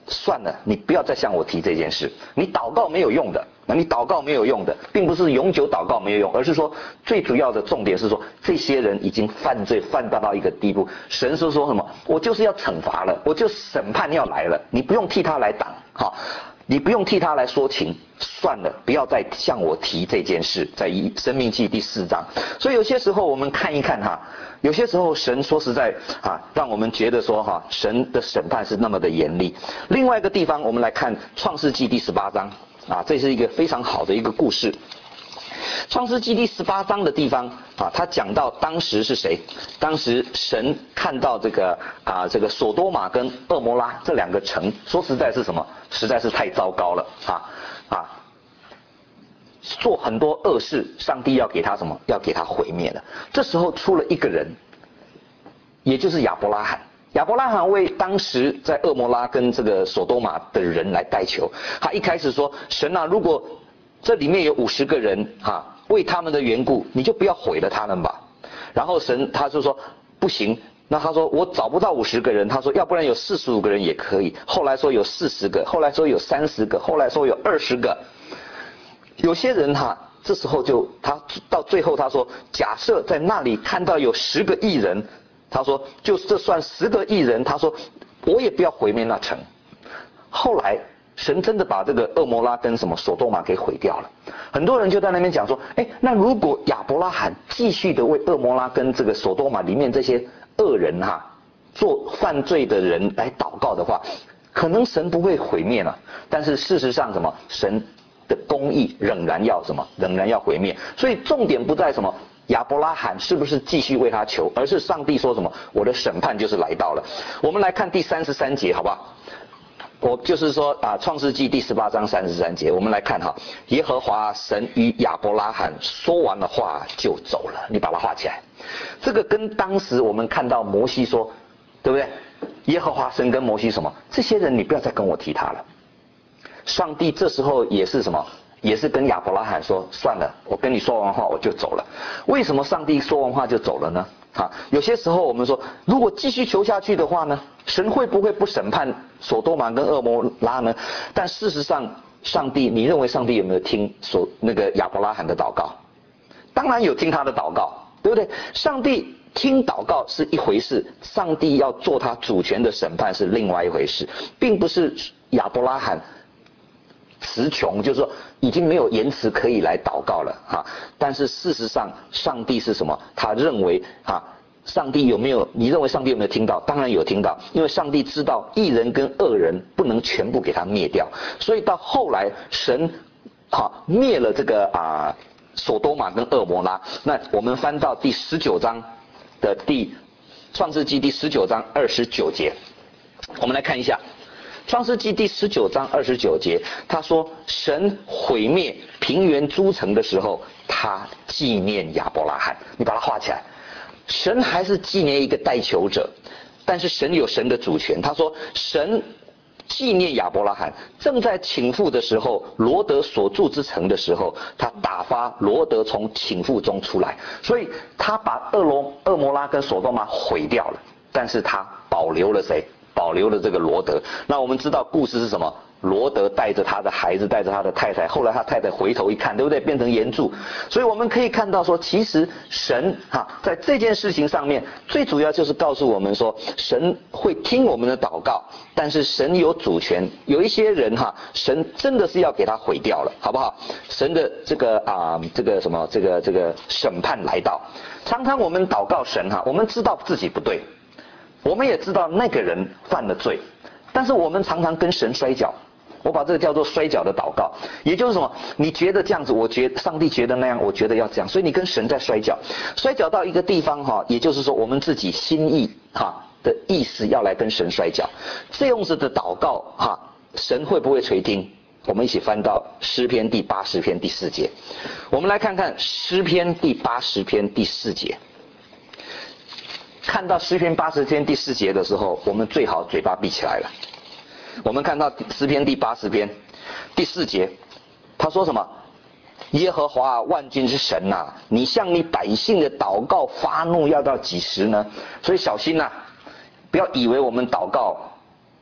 算了，你不要再向我提这件事。你祷告没有用的，那你祷告没有用的，并不是永久祷告没有用，而是说最主要的重点是说，这些人已经犯罪犯到到一个地步，神是说什么？我就是要惩罚了，我就审判要来了，你不用替他来挡，好，你不用替他来说情，算了，不要再向我提这件事。在《申命记》第四章，所以有些时候我们看一看哈。有些时候神说实在啊，让我们觉得说哈，神的审判是那么的严厉。另外一个地方，我们来看创世纪第十八章啊，这是一个非常好的一个故事。创世纪第十八章的地方啊，他讲到当时是谁？当时神看到这个啊，这个索多玛跟蛾摩拉这两个城，说实在是什么？实在是太糟糕了啊啊！做很多恶事，上帝要给他什么？要给他毁灭了。这时候出了一个人，也就是亚伯拉罕。亚伯拉罕为当时在蛾摩拉跟这个索多玛的人来代求。他一开始说：神啊，如果这里面有五十个人哈，为他们的缘故，你就不要毁了他们吧。然后神他就说不行。那他说我找不到五十个人，他说要不然有四十五个人也可以。后来说有四十个，后来说有三十个，后来说有二十个。有些人哈，这时候就他到最后他说，假设在那里看到有十个义人，他说就这算十个义人，他说我也不要毁灭那城。后来神真的把这个蛾摩拉跟什么索多玛给毁掉了。很多人就在那边讲说，哎，那如果亚伯拉罕继续的为蛾摩拉跟这个索多玛里面这些恶人哈，做犯罪的人来祷告的话，可能神不会毁灭了。但是事实上什么？神的公义仍然要什么？仍然要毁灭。所以重点不在什么亚伯拉罕是不是继续为他求，而是上帝说什么？我的审判就是来到了。我们来看第三十三节，好不好？我就是说啊，创世纪第十八章三十三节，我们来看哈，耶和华神与亚伯拉罕说完了话就走了，你把它画起来。这个跟当时我们看到摩西说，对不对？耶和华神跟摩西什么？这些人你不要再跟我提他了。上帝这时候也是什么？也是跟亚伯拉罕说，算了，我跟你说完话我就走了。为什么上帝说完话就走了呢？啊，有些时候我们说，如果继续求下去的话呢，神会不会不审判索多玛跟蛾摩拉呢？但事实上，上帝，你认为上帝有没有听所那个亚伯拉罕的祷告？当然有听他的祷告，对不对？上帝听祷告是一回事，上帝要做他主权的审判是另外一回事，并不是亚伯拉罕词穷，就是说已经没有言辞可以来祷告了啊。但是事实上，上帝是什么？他认为啊，上帝有没有？你认为上帝有没有听到？当然有听到，因为上帝知道义人跟恶人不能全部给他灭掉，所以到后来神啊灭了这个啊索多玛跟蛾摩拉。那我们翻到第十九章的第创世纪第十九章二十九节，我们来看一下。创世纪第十九章二十九节，他说神毁灭平原诸城的时候，他纪念亚伯拉罕。你把它画起来。神还是纪念一个代求者，但是神有神的主权。他说神纪念亚伯拉罕，正在倾覆的时候，罗德所住之城的时候，他打发罗德从倾覆中出来，所以他把俄罗俄摩拉跟索多玛毁掉了，但是他保留了谁？保留了这个罗德。那我们知道故事是什么？罗德带着他的孩子，带着他的太太，后来他太太回头一看，对不对？变成岩柱。所以我们可以看到说，其实神哈、啊、在这件事情上面，最主要就是告诉我们说，神会听我们的祷告，但是神有主权。有一些人哈、啊，神真的是要给他毁掉了，好不好？神的这个啊这个什么这个这个审判来到。常常我们祷告神哈、啊，我们知道自己不对。我们也知道那个人犯了罪，但是我们常常跟神摔跤，我把这个叫做摔跤的祷告，也就是什么？你觉得这样子，我觉得上帝觉得那样，我觉得要这样，所以你跟神在摔跤，摔跤到一个地方哈，也就是说我们自己心意哈的意思要来跟神摔跤，这样子的祷告哈，神会不会垂听？我们一起翻到诗篇第八十篇第四节，我们来看看诗篇第八十篇第四节。看到诗篇八十篇第四节的时候，我们最好嘴巴闭起来了。我们看到诗篇第八十篇第四节，他说什么？耶和华万军之神呐、啊，你向你百姓的祷告发怒要到几时呢？所以小心呐、啊，不要以为我们祷告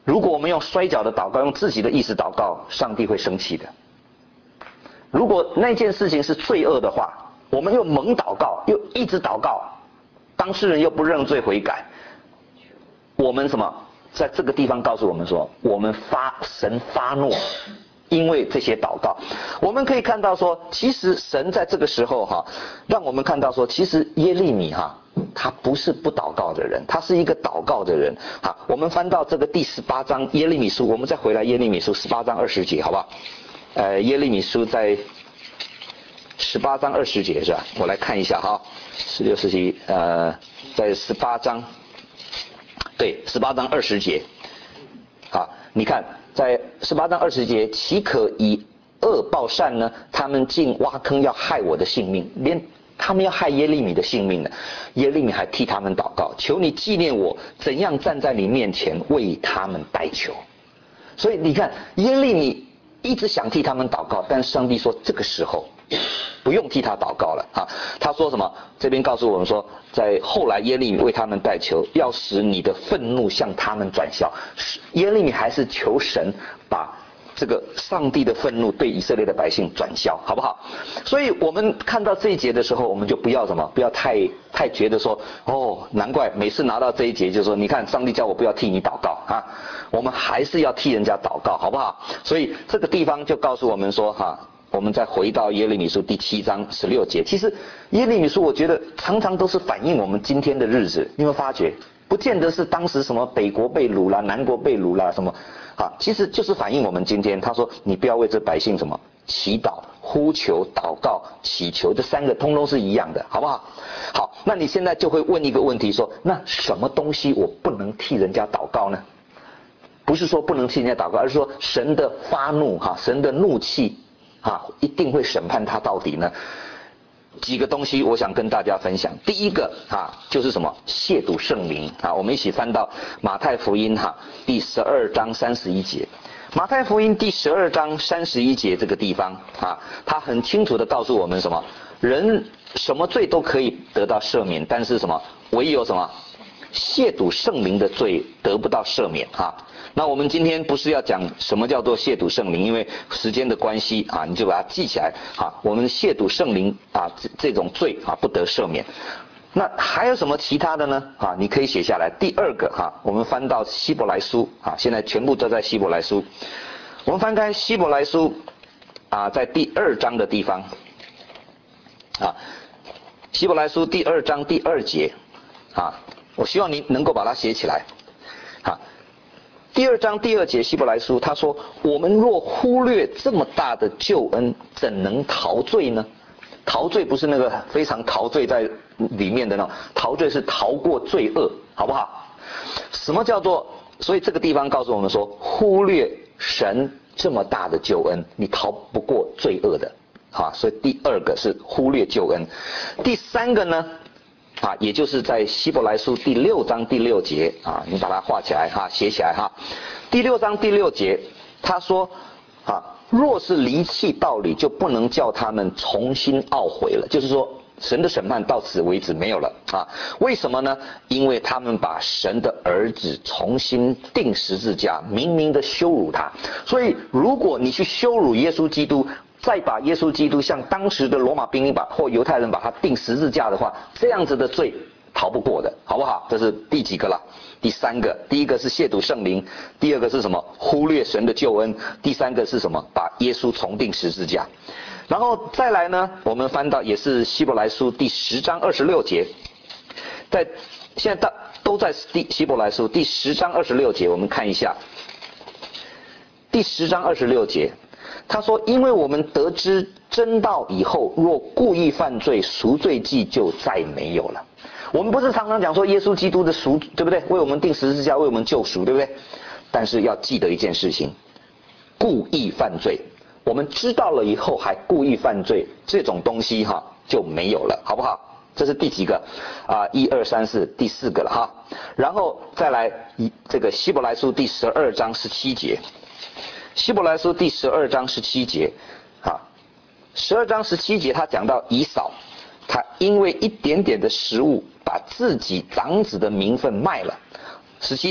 如果我们用摔跤的祷告，用自己的意思祷告，上帝会生气的。如果那件事情是罪恶的话，我们又猛祷告，又一直祷告，当事人又不认罪悔改，我们什么？在这个地方告诉我们说，我们发神发怒，因为这些祷告。我们可以看到说，其实神在这个时候哈，让我们看到说，其实耶利米哈，他不是不祷告的人，他是一个祷告的人。好，我们翻到这个第十八章耶利米书，我们再回来耶利米书十八章二十节，好不好？呃，耶利米书在十八章二十节是吧？我来看一下哈，十六、十七，呃，在十八章，对，十八章二十节。好，你看，在十八章二十节，岂可以恶报善呢？他们竟挖坑要害我的性命，连他们要害耶利米的性命呢。耶利米还替他们祷告，求你纪念我，怎样站在你面前为他们代求。所以你看，耶利米一直想替他们祷告，但上帝说这个时候不用替他祷告了啊。他说什么？这边告诉我们说，在后来耶利米为他们代求，要使你的愤怒向他们转消。耶利米还是求神把这个上帝的愤怒对以色列的百姓转消，好不好？所以我们看到这一节的时候，我们就不要什么，不要太太觉得说，哦，难怪每次拿到这一节就说，你看上帝叫我不要替你祷告啊，我们还是要替人家祷告，好不好？所以这个地方就告诉我们说，哈、啊，我们再回到耶利米书第七章十六节，其实耶利米书我觉得常常都是反映我们今天的日子，你有没有发觉？不见得是当时什么北国被掳啦，南国被掳啦什么。啊，其实就是反映我们今天。他说：“你不要为这百姓什么祈祷、呼求、祷告、祈求，这三个通通是一样的，好不好？”好，那你现在就会问一个问题说：那什么东西我不能替人家祷告呢？不是说不能替人家祷告，而是说神的发怒哈，神的怒气啊，一定会审判他到底呢？几个东西我想跟大家分享。第一个啊，就是什么？亵渎圣灵啊！我们一起翻到马太福音哈第十二章三十一节。马太福音第十二章三十一节这个地方啊，他很清楚的告诉我们什么？人什么罪都可以得到赦免，但是什么？唯有什么？亵渎圣灵的罪得不到赦免啊！那我们今天不是要讲什么叫做亵渎圣灵，因为时间的关系啊，你就把它记起来啊。我们亵渎圣灵啊，这这种罪啊不得赦免。那还有什么其他的呢？啊，你可以写下来。第二个哈、啊，我们翻到希伯来书啊，现在全部都在希伯来书。我们翻开希伯来书啊，在第二章的地方啊，希伯来书第二章第二节啊，我希望你能够把它写起来啊。第二章第二节希伯来书他说，我们若忽略这么大的救恩，怎能逃罪呢？逃罪不是那个非常陶醉在里面的那种，逃罪是逃过罪恶，好不好？什么叫做？所以这个地方告诉我们说，忽略神这么大的救恩，你逃不过罪恶的啊。所以第二个是忽略救恩。第三个呢？啊，也就是在希伯来书第六章第六节啊，你把它画起来哈，写起来哈。第六章第六节，他说啊，若是离弃道理，就不能叫他们重新懊悔了。就是说，神的审判到此为止没有了啊。为什么呢？因为他们把神的儿子重新钉十字架，明明的羞辱他。所以，如果你去羞辱耶稣基督，再把耶稣基督像当时的罗马兵丁把或犹太人把他钉十字架的话，这样子的罪逃不过的，好不好？这是第几个了？第三个。第一个是亵渎圣灵，第二个是什么？忽略神的救恩，第三个是什么？把耶稣重钉十字架。然后再来呢，我们翻到也是希伯来书第十章二十六节，在现在大都在第希伯来书第十章二十六节，我们看一下第十章二十六节。他说，因为我们得知真道以后，若故意犯罪，赎罪祭就再没有了。我们不是常常讲说耶稣基督的赎，对不对？为我们钉十字架，为我们救赎，对不对？但是要记得一件事情，故意犯罪，我们知道了以后还故意犯罪，这种东西哈就没有了，好不好？这是第几个啊？一二三四，第四个了哈。然后再来这个希伯来书第十二章十七节。希伯来书第十二章十七节啊，十二章十七节他讲到以扫，他因为一点点的食物把自己长子的名分卖了。十七节，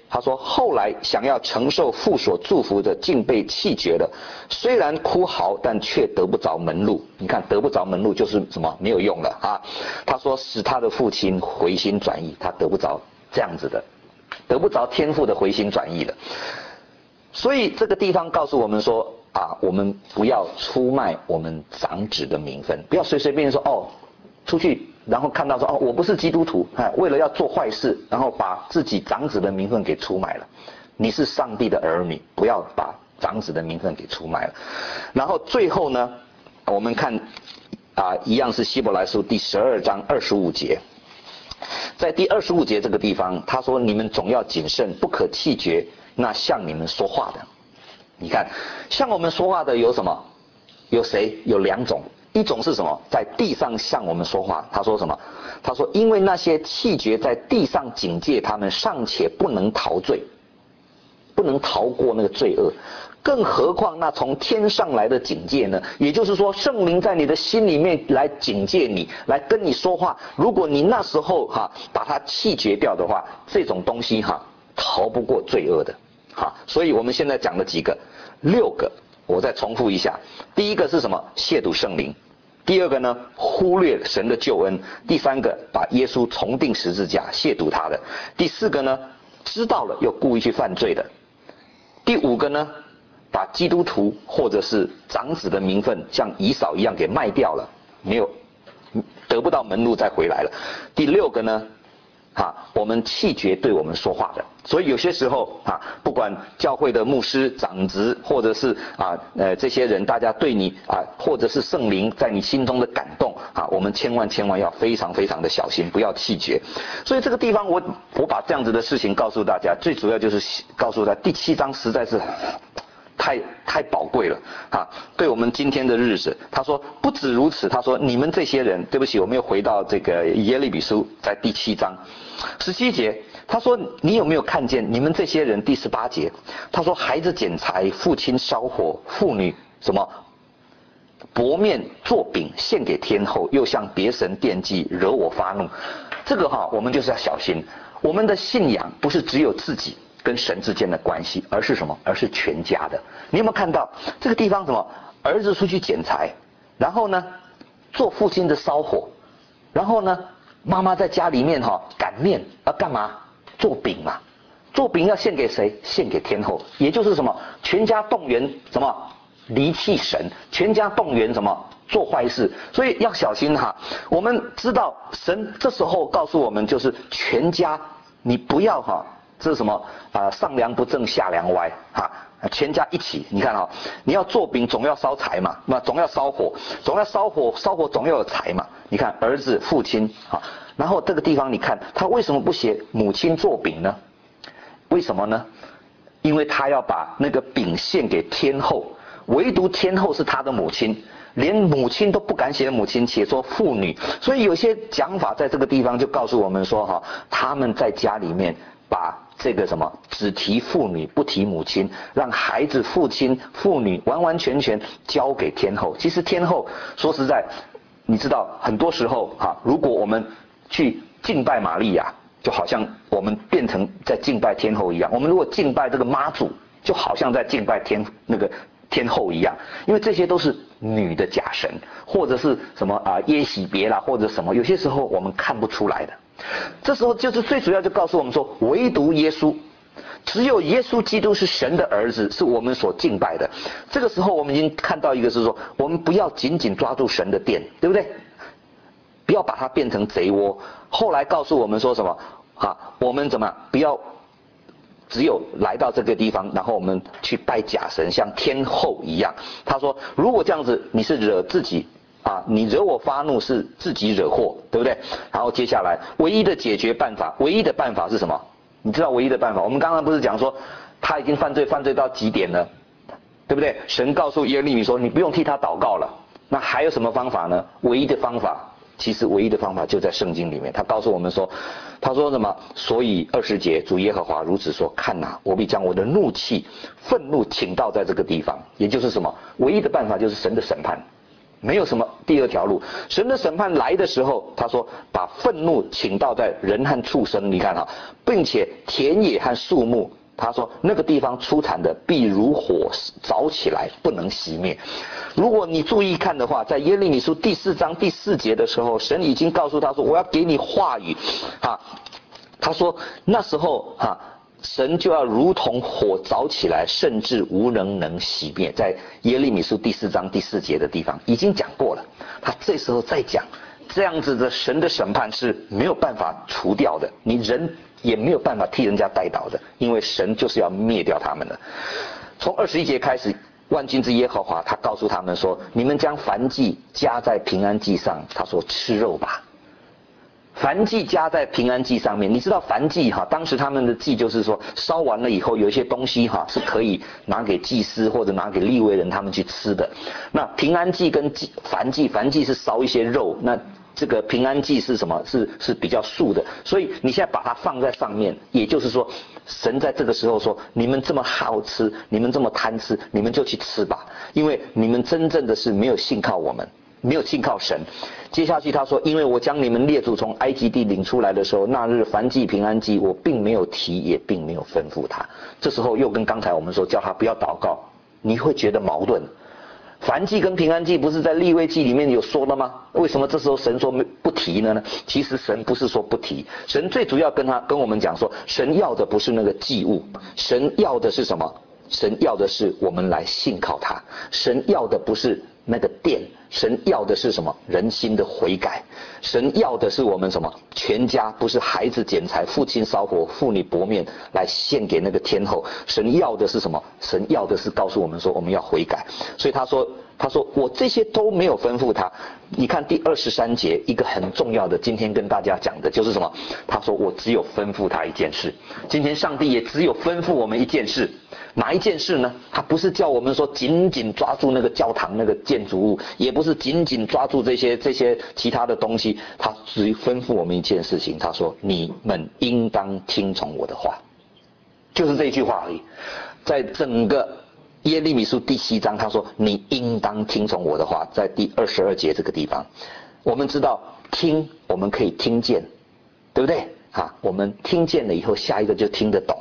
他说后来想要承受父所祝福的，竟被弃绝了。虽然哭嚎，但却得不着门路。你看得不着门路就是什么？没有用了啊。他说使他的父亲回心转意，他得不着这样子的，得不着天父的回心转意了。所以这个地方告诉我们说啊，我们不要出卖我们长子的名分，不要随随便便说哦，出去然后看到说哦，我不是基督徒，哎，为了要做坏事，然后把自己长子的名分给出卖了。你是上帝的儿女，不要把长子的名分给出卖了。然后最后呢，我们看啊，一样是希伯来书第十二章二十五节，在第二十五节这个地方，他说你们总要谨慎，不可弃绝那向你们说话的。你看，向我们说话的有什么？有谁？有两种。一种是什么？在地上向我们说话。他说什么？他说因为那些弃绝在地上警戒他们，尚且不能逃罪，不能逃过那个罪恶，更何况那从天上来的警戒呢？也就是说，圣灵在你的心里面来警戒你，来跟你说话。如果你那时候哈把它弃绝掉的话，这种东西哈逃不过罪恶的。好，所以我们现在讲了几个，六个，我再重复一下。第一个是什么？亵渎圣灵。第二个呢，忽略神的救恩。第三个，把耶稣重钉十字架，亵渎他的。第四个呢，知道了又故意去犯罪的。第五个呢，把基督徒或者是长子的名分像以扫一样给卖掉了，没有得不到门路再回来了。第六个呢，啊，我们弃绝对我们说话的。所以有些时候啊，不管教会的牧师、长子，或者是啊呃这些人，大家对你啊，或者是圣灵在你心中的感动啊，我们千万千万要非常非常的小心，不要弃绝。所以这个地方我我把这样子的事情告诉大家，最主要就是告诉大家，第七章实在是太太宝贵了啊！对我们今天的日子，他说不止如此，他说你们这些人，对不起，我们又回到这个耶利米书，在第七章十七节，他说你有没有看见你们这些人？第十八节，他说孩子捡柴，父亲烧火，妇女什么薄面做饼献给天后，又向别神奠祭，惹我发怒。这个哈，我们就是要小心，我们的信仰不是只有自己跟神之间的关系，而是什么？而是全家的。你有没有看到这个地方？什么？儿子出去捡柴，然后呢，做父亲的烧火，然后呢，妈妈在家里面哈擀面，要干嘛？做饼嘛。做饼要献给谁？献给天后。也就是什么？全家动员什么？离弃神，全家动员什么？做坏事。所以要小心哈。我们知道神这时候告诉我们，就是全家你不要哈。这是什么啊、呃？上梁不正下梁歪哈，全家一起。你看哈、哦，你要做饼总要烧柴嘛，那总要烧火，总要烧火，烧火总要有柴嘛。你看儿子、父亲啊，然后这个地方你看他为什么不写母亲做饼呢？为什么呢？因为他要把那个饼献给天后，唯独天后是他的母亲。连母亲都不敢写母亲，写说妇女。所以有些讲法在这个地方就告诉我们说哈，他们在家里面把这个什么只提妇女不提母亲，让孩子、父亲、妇女完完全全交给天后。其实天后说实在，你知道很多时候哈，如果我们去敬拜玛利亚，就好像我们变成在敬拜天后一样。我们如果敬拜这个妈祖，就好像在敬拜天那个天后一样，因为这些都是女的假神，或者是什么啊耶喜别啦，或者什么，有些时候我们看不出来的。这时候就是最主要就告诉我们说，唯独耶稣，只有耶稣基督是神的儿子，是我们所敬拜的。这个时候我们已经看到一个是说，我们不要紧紧抓住神的殿，对不对？不要把它变成贼窝。后来告诉我们说什么啊？我们怎么不要只有来到这个地方，然后我们去拜假神，像天后一样。他说，如果这样子，你是惹自己啊，你惹我发怒是自己惹祸，对不对？然后接下来，唯一的解决办法，唯一的办法是什么？你知道唯一的办法？我们刚刚不是讲说，他已经犯罪，犯罪到极点了，对不对？神告诉耶利米说，你不用替他祷告了。那还有什么方法呢？唯一的方法，其实唯一的方法就在圣经里面。他告诉我们说，他说什么？所以二十节，主耶和华如此说：看哪，我必将我的怒气、愤怒倾倒在这个地方。也就是什么？唯一的办法就是神的审判。 没有什么第二条路。神的审判来的时候，他说把愤怒倾倒在人和畜生，你看啊，并且田野和树木，他说那个地方出产的必如火着起来，不能熄灭。如果你注意看的话，在耶利米书第四章第四节的时候，神已经告诉他说，我要给你话语啊，他说那时候啊，神就要如同火着起来，甚至无人能熄灭。在耶利米书第四章第四节的地方已经讲过了，他这时候再讲，这样子的神的审判是没有办法除掉的，你人也没有办法替人家代祷的，因为神就是要灭掉他们的。从二十一节开始，万军之耶和华他告诉他们说，你们将燔祭加在平安祭上，他说吃肉吧。燔祭加在平安祭上面，你知道燔祭哈，当时他们的祭就是说烧完了以后，有一些东西哈是可以拿给祭司或者拿给利未人他们去吃的。那平安祭跟燔祭，燔祭是烧一些肉，那这个平安祭是什么？是是比较素的。所以你现在把它放在上面，也就是说，神在这个时候说，你们这么好吃，你们这么贪吃，你们就去吃吧，因为你们真正的是没有信靠我们。没有信靠神。接下去他说，因为我将你们列祖从埃及地领出来的时候，那日燔祭平安祭我并没有提，也并没有吩咐他。这时候又跟刚才我们说叫他不要祷告，你会觉得矛盾。燔祭跟平安祭不是在利未记里面有说了吗？为什么这时候神说不提呢？其实神不是说不提，神最主要跟他跟我们讲说，神要的不是那个祭物，神要的是什么？神要的是我们来信靠他，神要的不是那个殿，神要的是什么？人心的悔改。神要的是我们什么？全家，不是孩子捡柴，父亲烧火，妇女薄面来献给那个天后。神要的是什么？神要的是告诉我们说我们要悔改。所以他说他说我这些都没有吩咐他。你看第二十三节，一个很重要的，今天跟大家讲的就是什么？他说我只有吩咐他一件事。今天上帝也只有吩咐我们一件事。哪一件事呢？他不是叫我们说紧紧抓住那个教堂那个建筑物，也不是紧紧抓住这些这些其他的东西，他只吩咐我们一件事情，他说你们应当听从我的话，就是这一句话而已。在整个耶利米书第七章，他说你应当听从我的话，在第二十二节这个地方，我们知道听我们可以听见，对不对啊？我们听见了以后，下一个就听得懂。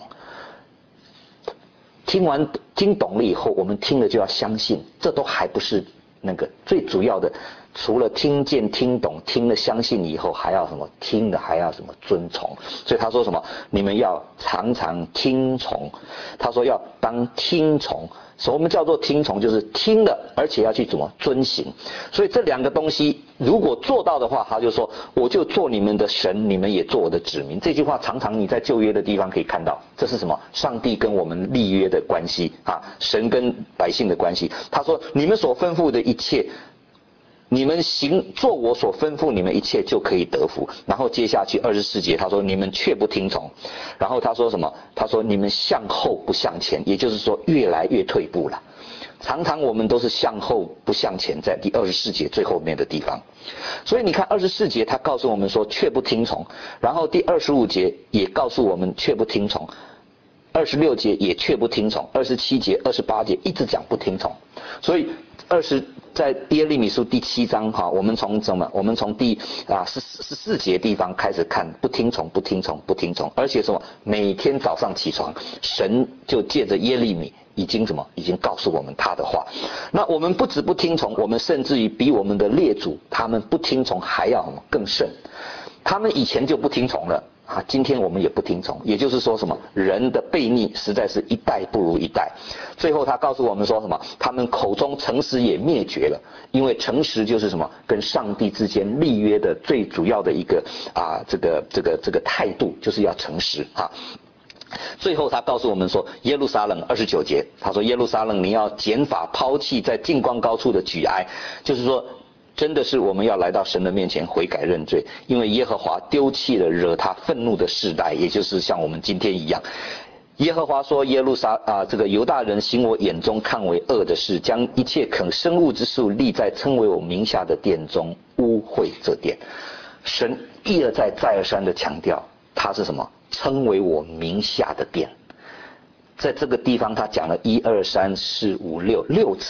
听完听懂了以后，我们听了就要相信，这都还不是那个最主要的。除了听见听懂听了相信以后，还要什么？听了还要什么？遵从。所以他说什么？你们要常常听从。他说要当听从。什么叫做听从？就是听了而且要去怎么遵行。所以这两个东西如果做到的话，他就说我就做你们的神，你们也做我的子民。这句话常常你在旧约的地方可以看到，这是什么？上帝跟我们立约的关系啊，神跟百姓的关系。他说你们所吩咐的一切，你们行做我所吩咐你们一切就可以得福。然后接下去二十四节他说你们却不听从。然后他说什么？他说你们向后不向前，也就是说越来越退步了。常常我们都是向后不向前，在第二十四节最后面的地方。所以你看二十四节他告诉我们说却不听从，然后第二十五节也告诉我们却不听从，二十六节也却不听从，二十七节二十八节一直讲不听从。所以二十在耶利米书第七章哈，我们从什么？我们从第啊十十四节地方开始看，不听从，不听从，不听从，而且什么？每天早上起床，神就借着耶利米已经什么？已经告诉我们他的话。那我们不止不听从，我们甚至于比我们的列祖他们不听从还要什么更甚？他们以前就不听从了。啊，今天我们也不听从，也就是说什么？人的悖逆实在是一代不如一代。最后他告诉我们说什么？他们口中诚实也灭绝了，因为诚实就是什么？跟上帝之间立约的最主要的一个啊，这个这个这个态度就是要诚实啊。最后他告诉我们说，耶路撒冷二十九节，他说耶路撒冷你要减法抛弃在近光高处的举哀，就是说。真的是我们要来到神的面前悔改认罪，因为耶和华丢弃了惹他愤怒的世代，也就是像我们今天一样。耶和华说耶路撒啊，这个犹大人行我眼中看为恶的事，将一切可生物之树立在称为我名下的殿中，污秽这殿。神一而再再而三的强调，他是什么？称为我名下的殿。在这个地方他讲了一二三四五六六次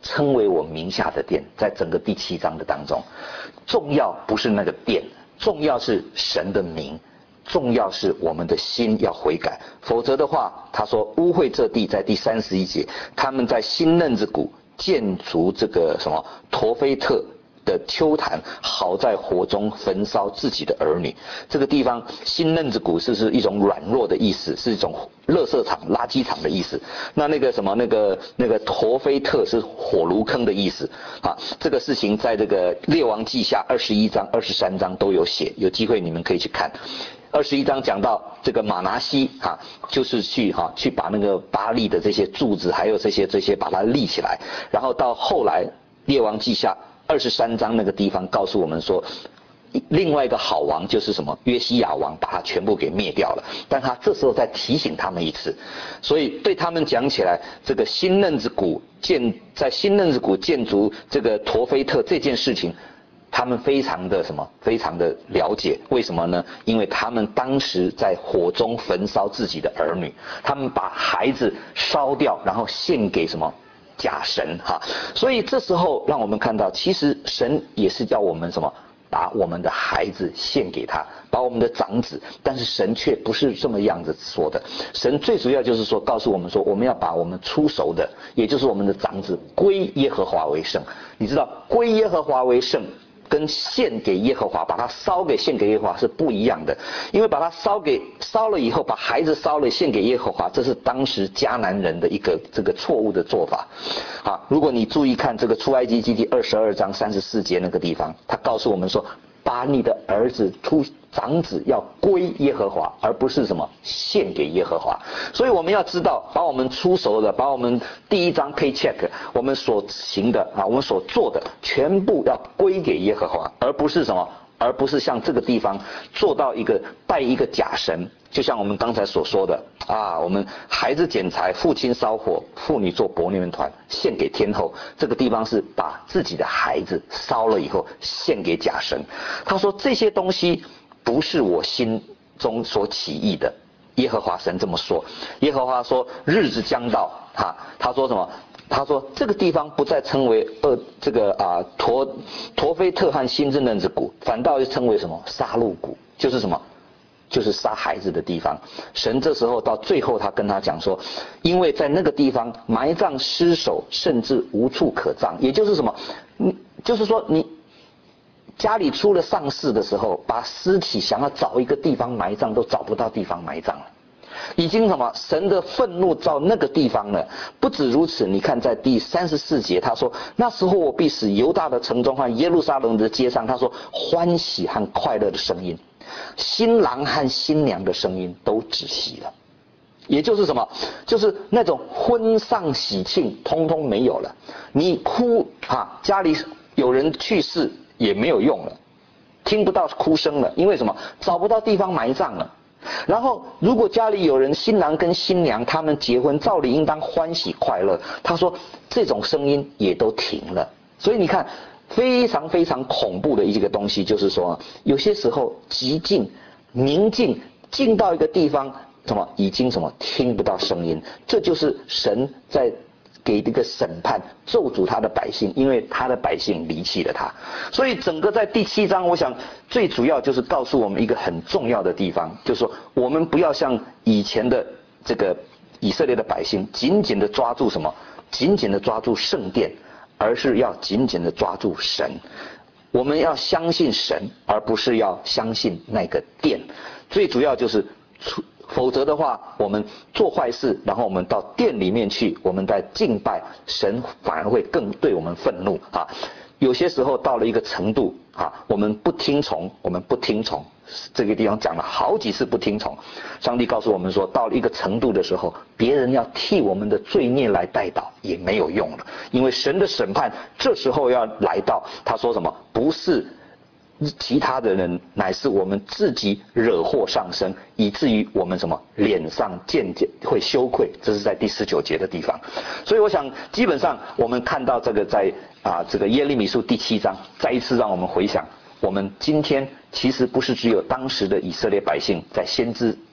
称为我名下的殿，在整个第七章的当中，重要不是那个殿，重要是神的名，重要是我们的心要悔改，否则的话，他说污秽这地，在第三十一节，他们在新嫩子谷建筑这个什么陀菲特的丘坛，好在火中焚烧自己的儿女。这个地方新嫩子谷是是一种软弱的意思，是一种垃圾场、垃圾场的意思。那那个什么那个那个陀菲特是火炉坑的意思啊。这个事情在这个列王记下二十一章、二十三章都有写，有机会你们可以去看。二十一章讲到这个马拿西啊，就是去哈、啊、去把那个巴力的这些柱子，还有这些这些把它立起来，然后到后来列王记下二十三章那个地方告诉我们说，另外一个好王就是什么约西亚王，把他全部给灭掉了。但他这时候再提醒他们一次，所以对他们讲起来，这个新嫩子谷建在新嫩子谷建筑这个陀菲特这件事情，他们非常的什么，非常的了解。为什么呢？因为他们当时在火中焚烧自己的儿女，他们把孩子烧掉，然后献给什么？假神哈。所以这时候让我们看到，其实神也是叫我们什么？把我们的孩子献给他，把我们的长子，但是神却不是这么样子说的。神最主要就是说，告诉我们说，我们要把我们出熟的，也就是我们的长子归耶和华为圣。你知道，归耶和华为圣跟献给耶和华，把它烧给献给耶和华是不一样的。因为把它烧给烧了以后，把孩子烧了献给耶和华，这是当时迦南人的一个这个错误的做法。啊，如果你注意看这个出埃及记第二十二章三十四节那个地方，他告诉我们说，把你的儿子出长子要归耶和华，而不是什么献给耶和华。所以我们要知道，把我们出熟的，把我们第一张 paycheck 我们所行的啊，我们所做的全部要归给耶和华，而不是什么，而不是像这个地方做到一个拜一个假神。就像我们刚才所说的啊，我们孩子捡柴，父亲烧火，妇女做薄面团献给天后。这个地方是把自己的孩子烧了以后献给假神。他说这些东西不是我心中所起意的，耶和华神这么说。耶和华说日子将到哈，他说什么？他说这个地方不再称为呃这个啊陀陀菲特和新之嫩子谷，反倒就称为什么杀戮谷，就是什么？就是杀孩子的地方。神这时候到最后他跟他讲说，因为在那个地方埋葬尸首，甚至无处可葬。也就是什么，你就是说你家里出了丧事的时候，把尸体想要找一个地方埋葬都找不到地方埋葬了，已经什么神的愤怒到那个地方了。不止如此，你看在第三十四节他说，那时候我必使犹大的城中和耶路撒冷的街上，他说欢喜和快乐的声音，新郎和新娘的声音都止息了。也就是什么，就是那种婚丧喜庆通通没有了。你哭啊，家里有人去世也没有用了，听不到哭声了，因为什么？找不到地方埋葬了。然后如果家里有人新郎跟新娘他们结婚，照理应当欢喜快乐，他说这种声音也都停了。所以你看非常非常恐怖的一个东西，就是说有些时候寂静宁静静到一个地方，什么已经什么听不到声音，这就是神在给这个审判咒诅他的百姓，因为他的百姓离弃了他。所以整个在第七章，我想最主要就是告诉我们一个很重要的地方，就是说我们不要像以前的这个以色列的百姓紧紧的抓住什么，紧紧的抓住圣殿，而是要紧紧的抓住神。我们要相信神，而不是要相信那个殿。最主要就是否则的话，我们做坏事，然后我们到殿里面去，我们在敬拜神，反而会更对我们愤怒啊。有些时候到了一个程度啊，我们不听从，我们不听从，这个地方讲了好几次不听从。上帝告诉我们说，到了一个程度的时候，别人要替我们的罪孽来代祷也没有用了，因为神的审判这时候要来到。他说什么？不是其他的人，乃是我们自己惹祸上身，以至于我们什么脸上渐渐会羞愧。这是在第十九节的地方。所以我想基本上我们看到这个在啊这个耶利米书第七章，再一次让我们回想，我们今天其实不是只有当时的以色列百姓在先知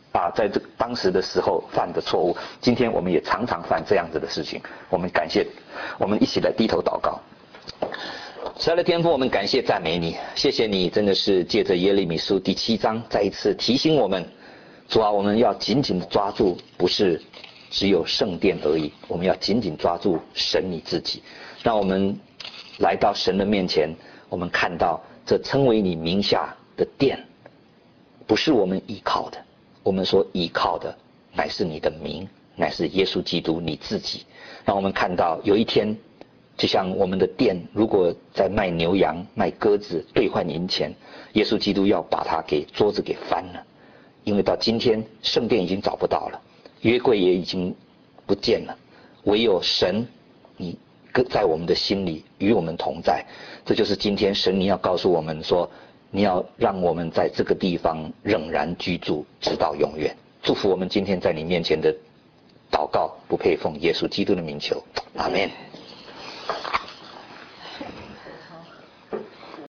啊，在这当时的时候犯的错误，今天我们也常常犯这样子的事情。我们感谢，我们一起来低头祷告。亲爱的天父，我们感谢赞美你，谢谢你，真的是借着耶利米书第七章再一次提醒我们，主啊，我们要紧紧的抓住，不是只有圣殿而已，我们要紧紧抓住神你自己。让我们来到神的面前，我们看到这称为你名下的殿，不是我们依靠的，我们所依靠的乃是你的名，乃是耶稣基督你自己。让我们看到有一天，就像我们的店如果在卖牛羊卖鸽子兑换银钱，耶稣基督要把它给桌子给翻了，因为到今天圣殿已经找不到了，约柜也已经不见了，唯有神你在我们的心里与我们同在。这就是今天神你要告诉我们说，你要让我们在这个地方仍然居住直到永远。祝福我们今天在你面前的祷告，不配奉耶稣基督的名求，阿们。